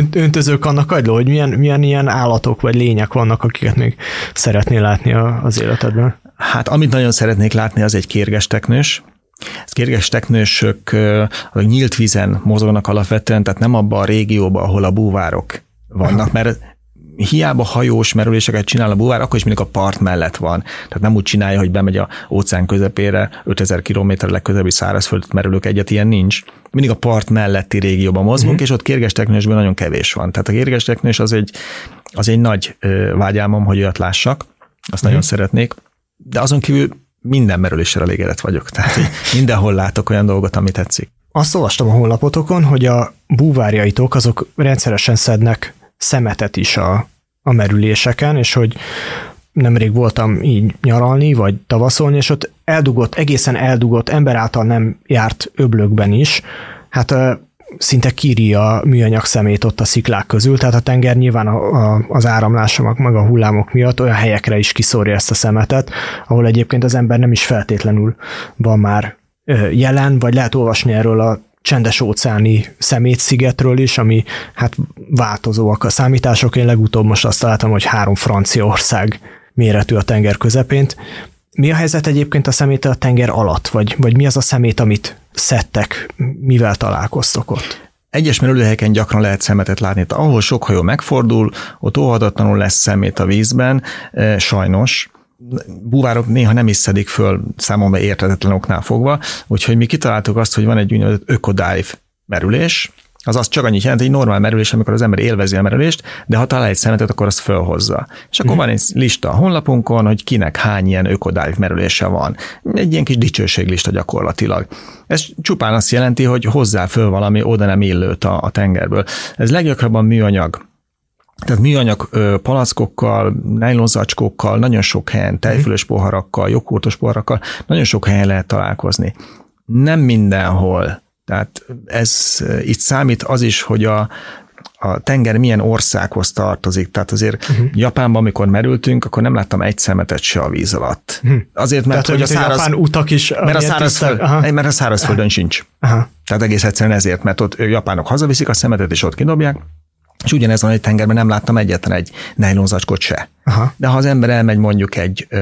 annak kagyló, hogy milyen ilyen állatok vagy lények vannak, akiket még szeretnél látni az életedben? Hát amit nagyon szeretnék látni, az egy kérgesteknős. Kérgesteknősök nyílt vízen mozognak alapvetően, tehát nem abban a régióban, ahol a búvárok vannak, mert hiába hajós merüléseket csinál a búvár, akkor is mindig a part mellett van. Tehát nem úgy csinálja, hogy bemegy a óceán közepére, 5000 kilométer legközelebbi szárazföldet merülők, egyet ilyen nincs. Mindig a part melletti régióban mozgunk, és ott kérgesteknősből nagyon kevés van. Tehát a kérgesteknős az egy nagy vágyálmom, hogy olyat lássak, azt nagyon szeretnék, de azon kívül minden merüléssel elégedett vagyok. Tehát mindenhol látok olyan dolgot, ami tetszik. Azt olvastam a honlapotokon, hogy a búvárjaitok azok rendszeresen szednek szemetet is a merüléseken, és hogy nemrég voltam így nyaralni, vagy tavaszolni, és ott egészen eldugott, ember által nem járt öblökben is, hát szinte kíri a műanyag szemét ott a sziklák közül, tehát a tenger nyilván az áramlások meg a hullámok miatt olyan helyekre is kiszórja ezt a szemetet, ahol egyébként az ember nem is feltétlenül van már jelen, vagy lehet olvasni erről a csendes óceáni szemétszigetről is, ami hát változóak a számítások. Én legutóbb most azt találtam, hogy 3 Franciaország méretű a tenger közepén. Mi a helyzet egyébként a szeméttel a tenger alatt? Vagy mi az a szemét, amit szedtek? Mivel találkoztok ott? Egyes merülőhelyeken gyakran lehet szemetet látni. Tehát ahol sok hajó megfordul, ott óhatatlanul lesz szemét a vízben, sajnos. Búvárok néha nem is szedik föl, számomra érthetetlen oknál fogva, úgyhogy mi kitaláltuk azt, hogy van egy úgynevezett ökodive merülés, azaz csak annyit jelent, egy normál merülés, amikor az ember élvezi a merülést, de ha talál egy szemetet, akkor azt fölhozza. És akkor van egy lista a honlapunkon, hogy kinek hány ilyen ökodive merülése van. Egy ilyen kis dicsőséglista gyakorlatilag. Ez csupán azt jelenti, hogy hozzá föl valami oda nem illőt a tengerből. Ez leggyakrabban műanyag. Tehát műanyag palackokkal, nejlonzacskókkal, nagyon sok helyen, tejfölös poharakkal, joghurtos poharakkal, nagyon sok helyen lehet találkozni. Nem mindenhol. Tehát ez itt számít az is, hogy a a tenger milyen országhoz tartozik. Tehát azért Japánban, amikor merültünk, akkor nem láttam egy szemetet se a víz alatt. Azért, mert tehát, hogy a japán utak is... Mert a szárazföldön sincs. Aha. Tehát egész egyszerűen ezért, mert ott japánok hazaviszik a szemetet, és ott kidobják, és ugyanez van egy tengerben, nem láttam egyetlen egy nejlonzacskot se. Aha. De ha az ember elmegy mondjuk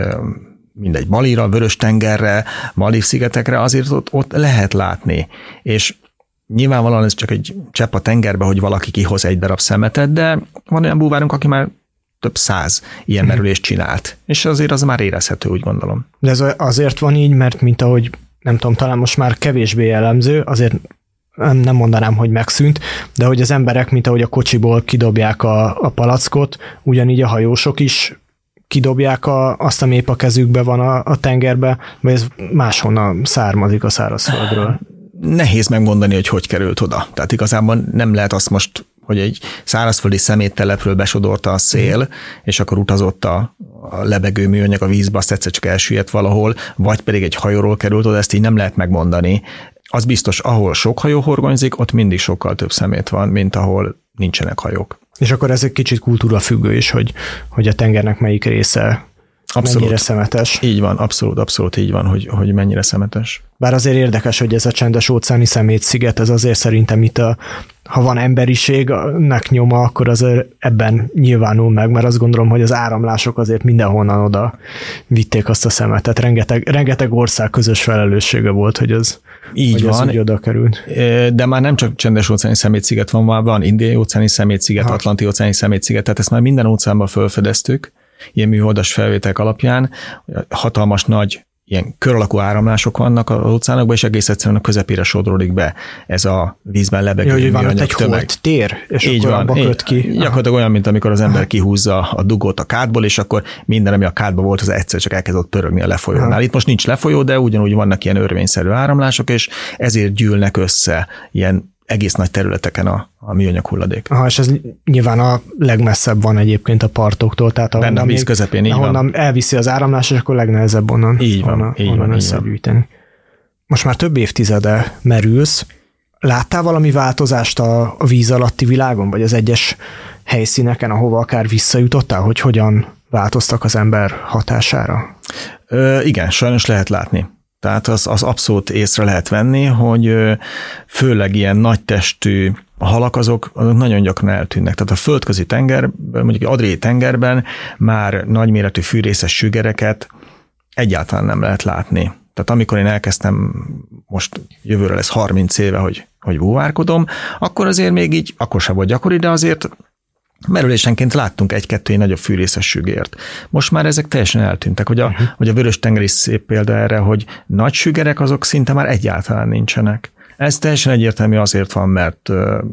mindegy Balira, Vörös-tengerre, Maldiv-szigetekre, azért ott lehet látni. És nyilvánvalóan ez csak egy csepp a tengerbe, hogy valaki kihoz egy darab szemetet, de van olyan búvárunk, aki már több 100 ilyen merülést csinált. És azért az már érezhető, úgy gondolom. De ez azért van így, mert mint ahogy, nem tudom, talán most már kevésbé jellemző, azért nem mondanám, hogy megszűnt, de hogy az emberek, mint ahogy a kocsiból kidobják a palackot, ugyanígy a hajósok is kidobják azt, ami épp a kezükbe van a tengerbe, vagy ez máshonnan származik a szárazföldről? Nehéz megmondani, hogy került oda. Tehát igazából nem lehet azt most, hogy egy szárazföldi szeméttelepről besodorta a szél, és akkor utazott a lebegő műanyag a vízbe, azt egyszer csak elsüllyedt valahol, vagy pedig egy hajóról került oda, ezt így nem lehet megmondani. Az biztos, ahol sok hajó horgonyzik, ott mindig sokkal több szemét van, mint ahol nincsenek hajók. És akkor ez egy kicsit kultúrafüggő is, hogy a tengernek melyik része mennyire szemetes. Így van, abszolút így van, hogy mennyire szemetes. Bár azért érdekes, hogy ez a csendes óceáni szemétsziget, ez azért szerintem itt ha van emberiségnek nyoma, akkor azért ebben nyilvánul meg, mert azt gondolom, hogy az áramlások azért mindenhonnan oda vitték azt a szemetet. Rengeteg ország közös felelőssége volt, hogy ez így van, úgy oda került. De már nem csak csendes óceáni szemétsziget van indiai óceáni szemétsziget, atlanti óceáni szemétsziget, tehát ezt már minden óceánban felfedeztük, ilyen műholdas felvételek alapján, hatalmas nagy ilyen kör alakú áramlások vannak az óceánokban, és egész egyszerűen a közepére sodródik be ez a vízben lebegő műanyag tömeg. Holt tér, és így akkor abba köt ki. Gyakorlatilag olyan, mint amikor az ember kihúzza a dugót a kádból, és akkor minden, ami a kádban volt, az egyszer csak elkezdett pörögni a lefolyónál. Itt most nincs lefolyó, de ugyanúgy vannak ilyen örvényszerű áramlások, és ezért gyűlnek össze ilyen egész nagy területeken a műanyag hulladék. És ez nyilván a legmesszebb van egyébként a partoktól, tehát benne a víz közepén, így ahonnan elviszi az áramlás, és akkor legnehezebb onnan összegyűjteni. Most már több évtizede merülsz. Láttál valami változást a víz alatti világon, vagy az egyes helyszíneken, ahova akár visszajutottál, hogy hogyan változtak az ember hatására? Igen, sajnos lehet látni. Tehát az abszolút észre lehet venni, hogy főleg ilyen nagy testű halak azok nagyon gyakran eltűnnek. Tehát a földközi tengerben, mondjuk Adriai tengerben már nagyméretű fűrészes sügereket egyáltalán nem lehet látni. Tehát amikor én elkezdtem, most jövőre lesz 30 éve, hogy búvárkodom, akkor azért még így, akkor sem volt gyakori, de azért merülésenként láttunk egy-kettő nagyobb fűrészes sügért. Most már ezek teljesen eltűntek, hogy a Vörös-tenger is szép példa erre, hogy nagy sügerek azok szinte már egyáltalán nincsenek. Ez teljesen egyértelmű azért van, mert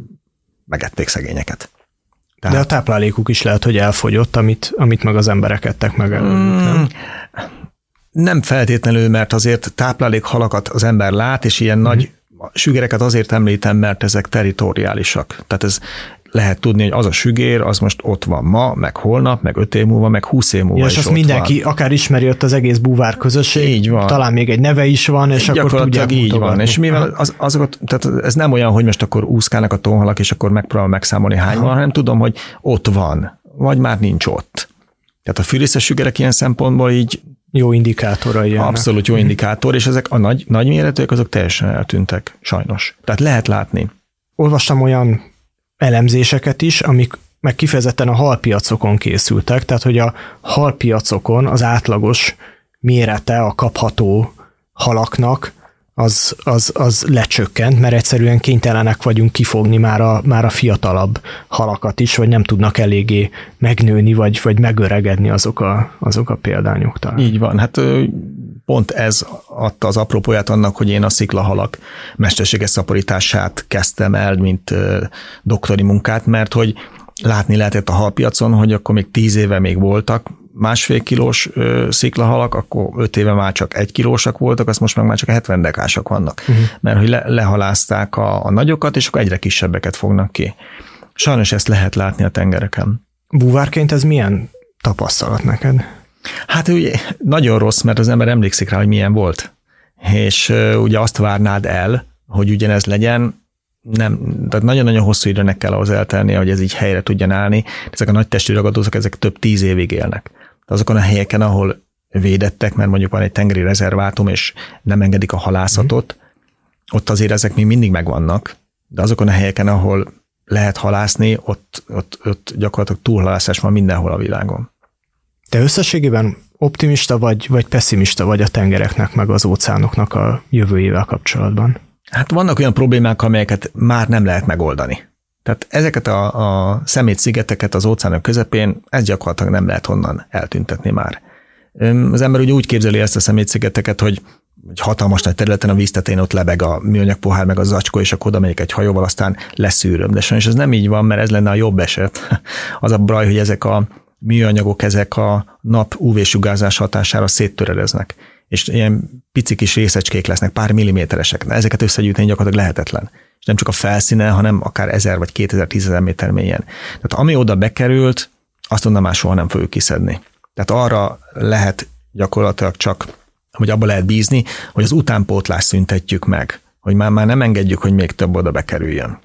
megették szegényeket. Tehát... De a táplálékuk is lehet, hogy elfogyott, amit meg az emberek ettek meg előtt, nem? Nem feltétlenül, mert azért táplálékhalakat az ember lát, és ilyen nagy sügereket azért említem, mert ezek territoriálisak. Tehát ez lehet tudni, hogy az a sügér, az most ott van ma, meg holnap, meg 5 év múlva, meg 20 év múlva is és azt mindenki van. Akár ismeri ott az egész búvár közösség, így van. Talán még egy neve is van, és akkor tudják így mutogatni. Van, és mivel azokat, tehát ez nem olyan, hogy most akkor úszkálnak a tónhalak, és akkor megpróbálom megszámolni hány van, hanem tudom, hogy ott van, vagy már nincs ott. Tehát a fűrészes sügerek ilyen szempontból így jó indikátorai. Abszolút jó indikátor, és ezek a nagy méretűek, azok teljesen eltűntek, sajnos. Tehát lehet látni. Olvastam olyan elemzéseket is, amik meg kifejezetten a halpiacokon készültek, tehát hogy a halpiacokon az átlagos mérete a kapható halaknak az lecsökkent, mert egyszerűen kénytelenek vagyunk kifogni már a fiatalabb halakat is, vagy nem tudnak eléggé megnőni, vagy megöregedni azok a példányok talán. Így van, hát pont ez adta az apropóját annak, hogy én a sziklahalak mesterséges szaporítását kezdtem el, mint doktori munkát, mert hogy látni lehetett a halpiacon, hogy akkor még 10 éve még voltak 1,5 kilós sziklahalak, akkor 5 éve már csak 1 kilósak voltak, azt most meg már csak 70 dekásak vannak. Mert hogy lehalázták a nagyokat, és akkor egyre kisebbeket fognak ki. Sajnos ezt lehet látni a tengereken. Búvárként ez milyen tapasztalat neked? Hát ugye nagyon rossz, mert az ember emlékszik rá, hogy milyen volt. És ugye azt várnád el, hogy ugyanez legyen tehát nagyon-nagyon hosszú időnek kell ahhoz eltelnie, hogy ez így helyre tudjon állni. Ezek a nagy testű ragadozók, ezek több 10 évig élnek. De azokon a helyeken, ahol védettek, mert mondjuk van egy tengeri rezervátum, és nem engedik a halászatot, ott azért ezek még mindig megvannak, de azokon a helyeken, ahol lehet halászni, ott gyakorlatilag túlhalászás van mindenhol a világon. Te összességében optimista vagy pessimista vagy a tengereknek, meg az óceánoknak a jövőjével kapcsolatban? Hát vannak olyan problémák, amelyeket már nem lehet megoldani. Tehát ezeket a szemétszigeteket az óceánok közepén, ez gyakorlatilag nem lehet onnan eltüntetni már. Az ember úgy képzeli ezt a szemétszigeteket, hogy hatalmas nagy területen a víztetején ott lebeg a műanyag pohár, meg a zacskó, és akkor oda megyek egy hajóval, aztán leszűröm. De sajnos ez nem így van, mert ez lenne a jobb eset. Az a baj, hogy ezek a műanyagok, ezek a nap UV-sugárzás hatására széttöredeznek, és ilyen pici kis részecskék lesznek, pár milliméteresek. Ezeket összegyűjteni gyakorlatilag lehetetlen. És nem csak a felszínen, hanem akár 1000 vagy 2000-10 méter mélyen. Tehát ami oda bekerült, azt onnan már soha nem fogjuk kiszedni. Tehát arra lehet gyakorlatilag csak, hogy abba lehet bízni, hogy az utánpótlást szüntetjük meg, hogy már nem engedjük, hogy még több oda bekerüljön.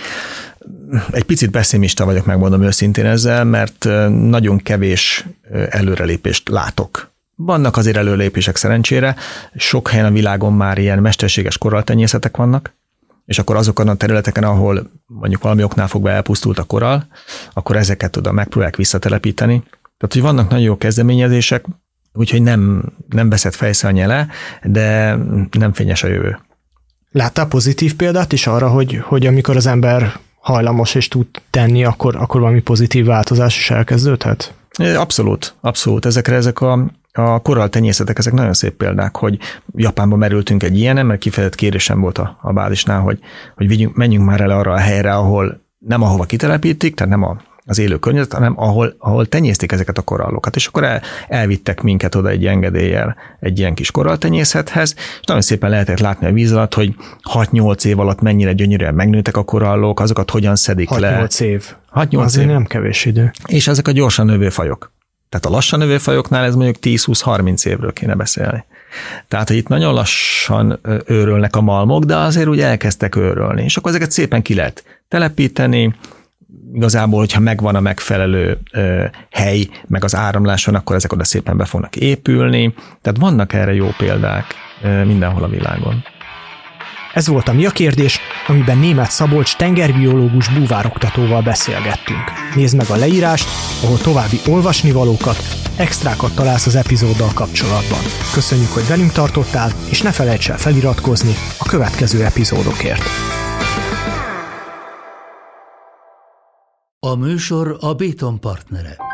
Egy picit pessimista vagyok, megmondom őszintén ezzel, mert nagyon kevés előrelépést látok. Vannak azért előrelépések szerencsére, sok helyen a világon már ilyen mesterséges koralltenyészetek vannak, és akkor azokon a területeken, ahol mondjuk valami oknál fogva elpusztult a korall, akkor ezeket oda megpróbálják visszatelepíteni. Tehát, hogy vannak nagyon jó kezdeményezések, úgyhogy nem veszett fejsze a nyele, de nem fényes a jövő. Láttál pozitív példát is arra, hogy amikor az ember hajlamos és tud tenni, akkor valami pozitív változás is elkezdődhet? Abszolút. Ezek a koralltenyészetek, ezek nagyon szép példák, hogy Japánban merültünk egy ilyenen, mert kifejezett kérésem volt a bázisnál, hogy menjünk már el arra a helyre, ahova kitelepítik, tehát nem az élő környezet, hanem ahol tenyésztik ezeket a korallokat. És akkor elvittek minket oda egy engedéllyel egy ilyen kis koralltenyészethez, és nagyon szépen lehetett látni a víz alatt, hogy 6-8 év alatt mennyire gyönyörűen megnőttek a korallok, azokat hogyan szedik le. 6-8 év. 6-8 azért év. Nem kevés idő. És ezek a gyorsan növő fajok. Tehát a lassan növő fajoknál ez mondjuk 10-20-30 évről kéne beszélni. Tehát, hogy itt nagyon lassan őrölnek a malmok, de azért úgy elkezdtek őrölni. És akkor ezeket szépen ki lehet telepíteni, igazából, hogyha megvan a megfelelő hely, meg az áramláson, akkor ezek oda szépen be fognak épülni. Tehát vannak erre jó példák mindenhol a világon. Ez volt a Mi a kérdés, amiben Németh Szabolcs tengerbiológus búvároktatóval beszélgettünk. Nézd meg a leírást, ahol további olvasnivalókat, extrákat találsz az epizóddal kapcsolatban. Köszönjük, hogy velünk tartottál, és ne felejts el feliratkozni a következő epizódokért. A műsor a Béton partnere.